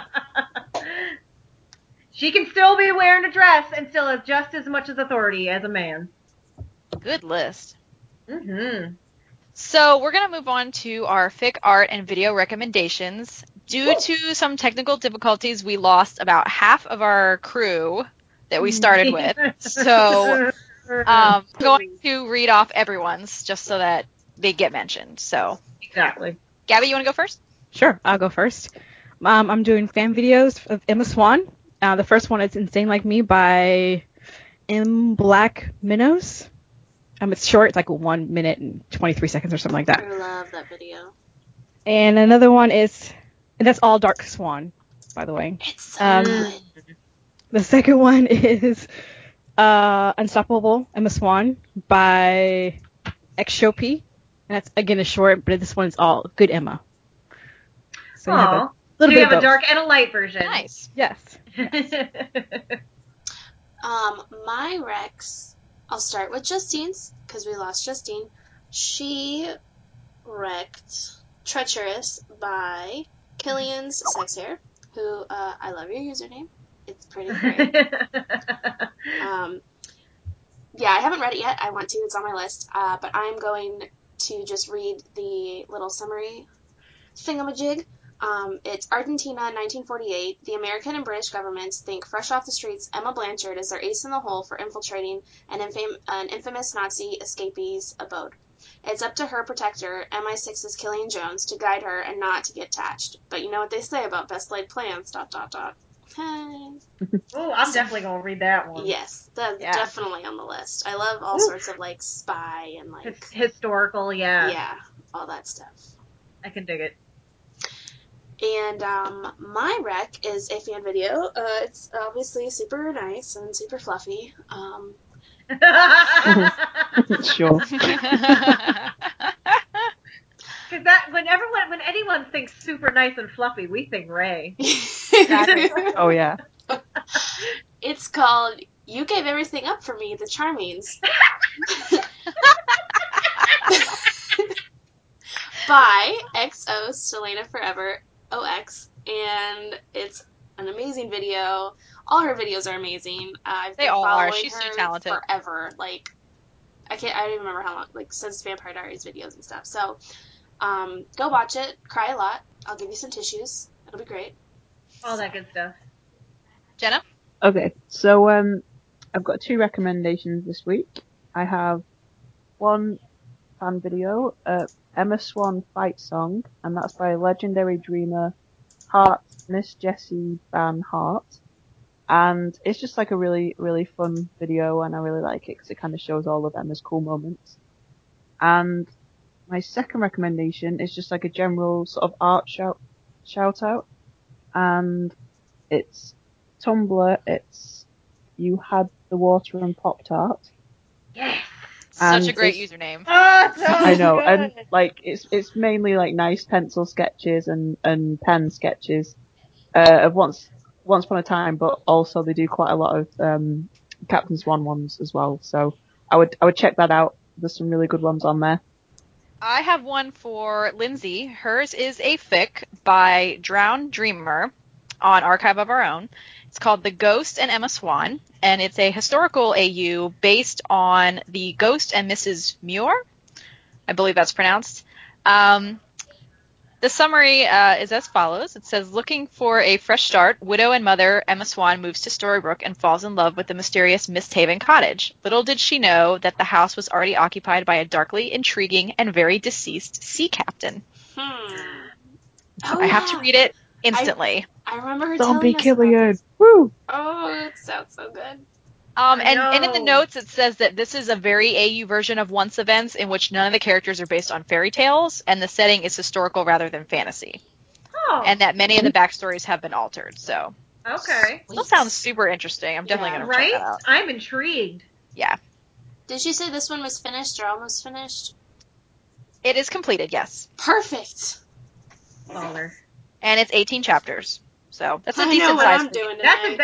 C: She can still be wearing a dress and still have just as much as authority as a man.
A: Good list.
C: Mm-hmm.
A: So we're going to move on to our fic art and video recommendations. Due to some technical difficulties, we lost about half of our crew that we started with. So I'm going to read off everyone's just so that they get mentioned. So
C: Exactly.
A: Gabby, you want to go first?
B: Sure, I'll go first. I'm doing fan videos of Emma Swan. The first one is Insane Like Me by M. Black Minnows. It's short. It's like 1 minute and 23 seconds or something like that.
G: I love that video.
B: And another one is, and that's all Dark Swan, by the way.
G: It's so good.
B: The second one is Unstoppable Emma Swan by Xshopi. And that's, again, a short, but this one's all good Emma. So you have a
C: So
B: little
C: you
B: bit
C: have
B: of
C: a
B: both.
C: dark and a light version.
A: Nice.
B: Yes.
G: My Rex, I'll start with Justine's, because we lost Justine. She wrecked Treacherous by Killian's Sex Hair, who, I love your username. It's pretty great. Yeah, I haven't read it yet. I want to. It's on my list. But I'm going to just read the little summary thingamajig. It's Argentina, 1948. The American and British governments think fresh off the streets Emma Blanchard is their ace in the hole for infiltrating an infamous Nazi escapee's abode. It's up to her protector, MI6's Killian Jones, to guide her and not to get attached. But you know what they say about best laid plans, ...
C: Oh, I'm definitely going to read that one.
G: Yes, that's
C: Yeah.
G: definitely on the list. I love all sorts of, like, spy and, like...
C: It's historical, yeah.
G: Yeah, all that stuff.
C: I can dig it.
G: And my rec is a fan video. It's obviously super nice and super fluffy.
H: Sure.
C: Because that when anyone thinks super nice and fluffy, we think Ray.
H: Oh yeah.
G: It's called You Gave Everything Up for Me, The Charmings. By XO Selena Forever OX, and it's an amazing video. All her videos are amazing. I've been
A: They all are.
G: following
A: She's so
G: her
A: talented.
G: forever. Like, I don't even remember how long, like, since Vampire Diaries videos and stuff. So, go watch it. Cry a lot. I'll give you some tissues. It'll be great.
C: All that good stuff.
A: Jenna?
H: Okay, so I've got 2 recommendations this week. I have one fan video, Emma Swan Fight Song, and that's by legendary dreamer Hart, Miss Jessie Van Hart. And it's just like a really, really fun video, and I really like it because it kind of shows all of Emma's cool moments. And my second recommendation is just like a general sort of art shout out, and it's Tumblr. It's You Had the Water and Pop-Tart.
C: Yes.
A: Such a great
H: it's-
A: username.
C: Oh, so
H: I know,
C: good.
H: and like it's mainly like nice pencil sketches and pen sketches of once upon a time, but also they do quite a lot of Captain Swan ones as well. So I would check that out. There's some really good ones on there.
A: I have one for Lindsay. Hers is a fic by Drowned Dreamer on Archive of Our Own. It's called The Ghost and Emma Swan, and it's a historical AU based on the Ghost and Mrs. Muir. I believe that's pronounced. The summary is as follows. It says, looking for a fresh start, widow and mother Emma Swan moves to Storybrooke and falls in love with the mysterious Misthaven cottage. Little did she know that the house was already occupied by a darkly intriguing and very deceased sea captain.
G: Oh,
A: I have to read it instantly.
G: I remember her
H: Zombie
G: telling us about
H: Killian.
G: this.
H: Woo!
G: Oh, it sounds so good.
A: And in the
C: know.
A: notes it says that this is a very AU version of Once events in which none of the characters are based on fairy tales, and the setting is historical rather than fantasy.
C: Oh.
A: And that many of the backstories have been altered, so.
C: Okay.
A: Still sounds super interesting. I'm definitely
G: Yeah.
A: going to check
C: Right?
A: that out.
C: I'm intrigued.
A: Yeah.
G: Did she say this one was finished or almost finished?
A: It is completed, yes.
G: Perfect.
C: Baller.
A: And it's 18 chapters. So that's a
G: I know
A: decent
G: what
A: size.
G: I'm doing today.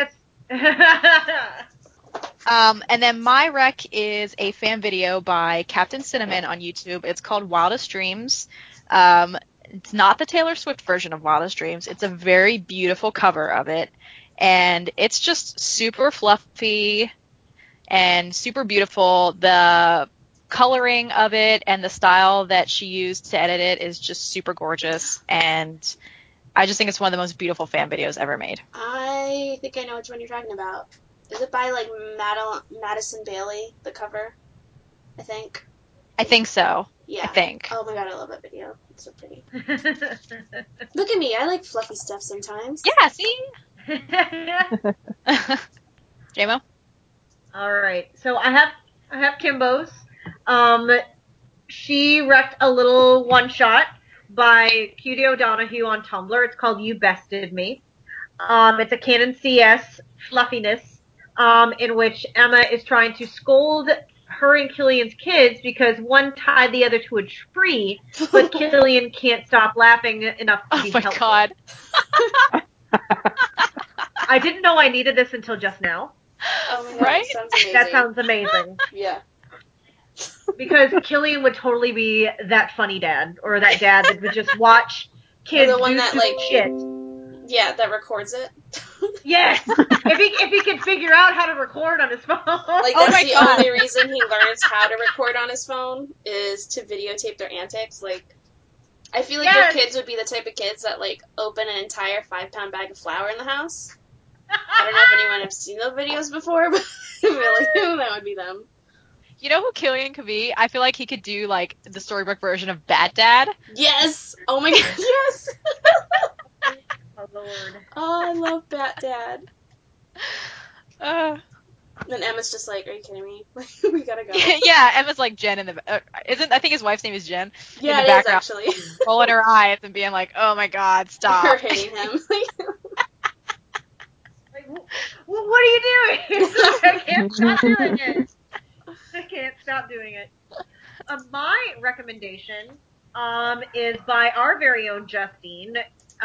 C: That's
A: And then my rec is a fan video by Captain Cinnamon on YouTube. It's called Wildest Dreams. It's not the Taylor Swift version of Wildest Dreams. It's a very beautiful cover of it. And it's just super fluffy and super beautiful. The coloring of it and the style that she used to edit it is just super gorgeous. And I just think it's one of the most beautiful fan videos ever made.
G: I think I know which one you're talking about. Is it by like Madison Bailey, the cover? I think.
A: I think so.
G: Yeah.
A: I think.
G: Oh my god, I love that video. It's so pretty. Look at me, I like fluffy stuff sometimes.
A: Yeah, see? J-Mo?
C: All right. So I have Kimbo's. She wrecked a little one shot by Cutie O'Donoghue on Tumblr. It's called You Bested Me. It's a Canon CS fluffiness, in which Emma is trying to scold her and Killian's kids because one tied the other to a tree, but Killian can't stop laughing enough to be
A: Oh my
C: helpful.
A: god.
C: I didn't know I needed this until just now.
G: Oh my god,
A: Right?
G: that sounds amazing.
C: That sounds amazing.
G: Yeah.
C: Because Killian would totally be that funny dad, or that dad that would just watch kids
G: Or the one
C: do
G: that,
C: stupid
G: like-
C: shit.
G: Yeah, that records it.
C: Yes, if he could figure out how to record on his phone.
G: Like,
A: Oh
G: that's
A: my
G: the
A: God.
G: only reason he learns how to record on his phone is to videotape their antics. Like, I feel like
C: Yes.
G: your kids would be the type of kids that, like, open an entire 5-pound bag of flour in the house. I don't know if anyone has seen those videos before, but I feel like that would be them.
A: You know who Killian could be? I feel like he could do, like, the storybook version of Bat Dad.
G: Yes! Oh my god, yes!
C: Oh Lord.
G: Oh, I love Bat Dad.
A: Uh,
G: And Emma's just like, are you kidding me? We gotta go.
A: yeah, Emma's like Jen in the... I think his wife's name is Jen.
G: Yeah,
A: in the
G: it is
A: background.
G: actually.
A: Rolling her eyes and being like, oh my god,
G: Her
A: stop.
G: hitting him.
C: Like, what are you doing? I can't stop doing it. I can't stop doing it. My recommendation is by our very own Justine,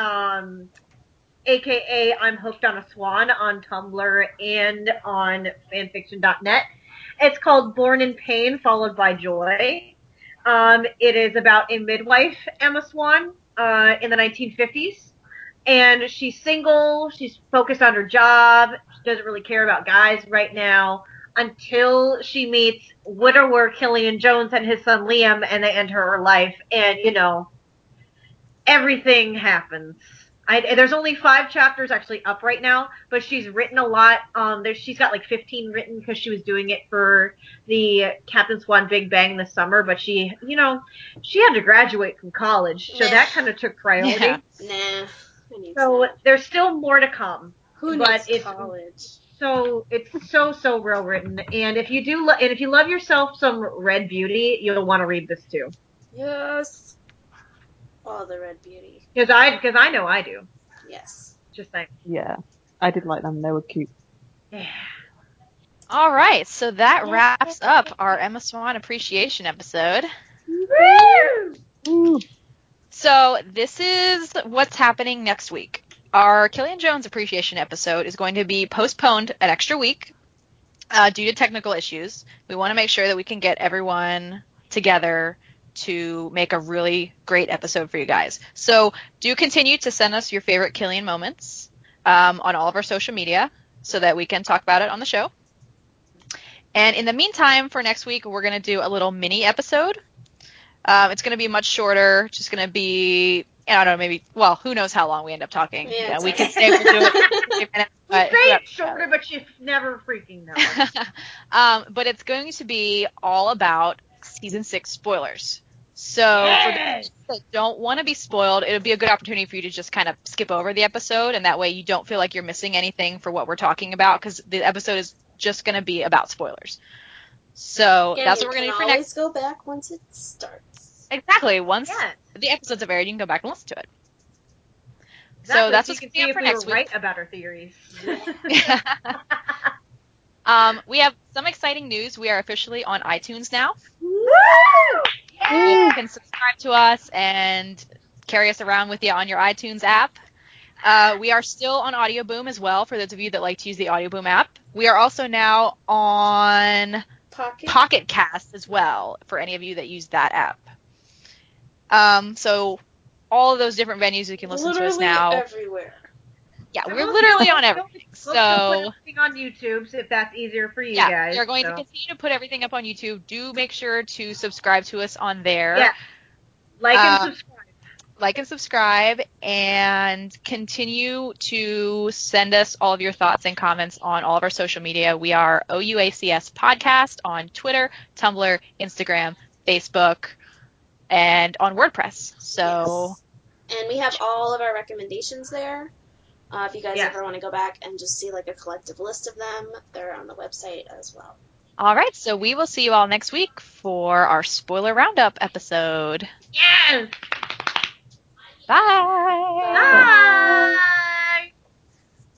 C: aka I'm Hooked on a Swan on Tumblr and on fanfiction.net. It's called Born in Pain, Followed by Joy. It is about a midwife, Emma Swan, in the 1950s. And she's single, she's focused on her job, she doesn't really care about guys right now, until she meets widower Killian Jones and his son Liam, and they enter her life, and, you know, everything happens. There's only 5 chapters actually up right now, but she's written a lot. She's got like 15 written because she was doing it for the Captain Swan Big Bang this summer, but she had to graduate from college, so
G: Nah.
C: that kind of took priority.
A: Yeah.
G: Nah. I need
C: So
G: some.
C: there's still more to come.
G: Who
C: but
G: needs
C: it's-
G: college?
C: So it's so well written, and if you if you love yourself some Red Beauty, you'll want to read this too.
G: Yes. Oh, the Red Beauty.
C: Because I know I do.
G: Yes.
C: Just saying.
H: Yeah, I did like them. They were cute.
C: Yeah.
A: All right, so that wraps up our Emma Swan appreciation episode.
H: Ooh.
A: So this is what's happening next week. Our Killian Jones appreciation episode is going to be postponed an extra week due to technical issues. We want to make sure that we can get everyone together to make a really great episode for you guys. So do continue to send us your favorite Killian moments on all of our social media so that we can talk about it on the show. And in the meantime, for next week, we're going to do a little mini episode. It's going to be much shorter, just going to be, I don't know, maybe, well, who knows how long we end up talking.
G: Yeah,
A: Yeah, we
G: it's
A: can say we'll do it in 15 minutes,
C: You
A: but
C: say
A: whoever-
C: it's shorter, but you never freaking know.
A: but it's going to be all about season 6 spoilers. So for
C: Yes!
A: those that don't want to be spoiled, it'll be a good opportunity for you to just kind of skip over the episode, and that way you don't feel like you're missing anything for what we're talking about, because the episode is just going to be about spoilers. So
G: And
A: that's
G: you
A: what we're going to
G: can
A: do for next.
G: always go back once it starts.
A: Exactly. Once
C: Yes.
A: the episodes have aired, you can go back and listen to it. So that's
C: you
A: what's
C: can
A: coming
C: see
A: up for
C: if we
A: next
C: were
A: week.
C: right about our theories.
A: We have some exciting news. We are officially on iTunes now.
C: Woo!
A: So you can subscribe to us and carry us around with you on your iTunes app. We are still on Audio Boom as well, for those of you that like to use the Audio Boom app. We are also now on Pocket Cast as well, for any of you that use that app. So all of those different venues you can listen to us now.
G: Everywhere.
A: Yeah,
C: And
A: we're
C: we'll
A: literally
C: still-
A: on everything.
C: We'll still put
A: So
C: everything on YouTube, so if that's easier for you
A: yeah,
C: guys.
A: we are going to
C: so.
A: continue to put everything up on YouTube. Do make sure to subscribe to us on there.
C: Yeah. Like and subscribe.
A: Like and subscribe, and continue to send us all of your thoughts and comments on all of our social media. We are OUACS Podcast on Twitter, Tumblr, Instagram, Facebook, and on WordPress. So,
G: yes. And we have all of our recommendations there. If you guys
C: Yes.
G: ever want to go back and just see like a collective list of them, they're on the website as well.
A: all right. So we will see you all next week for our spoiler roundup episode.
C: Yes.
A: Bye.
C: Bye.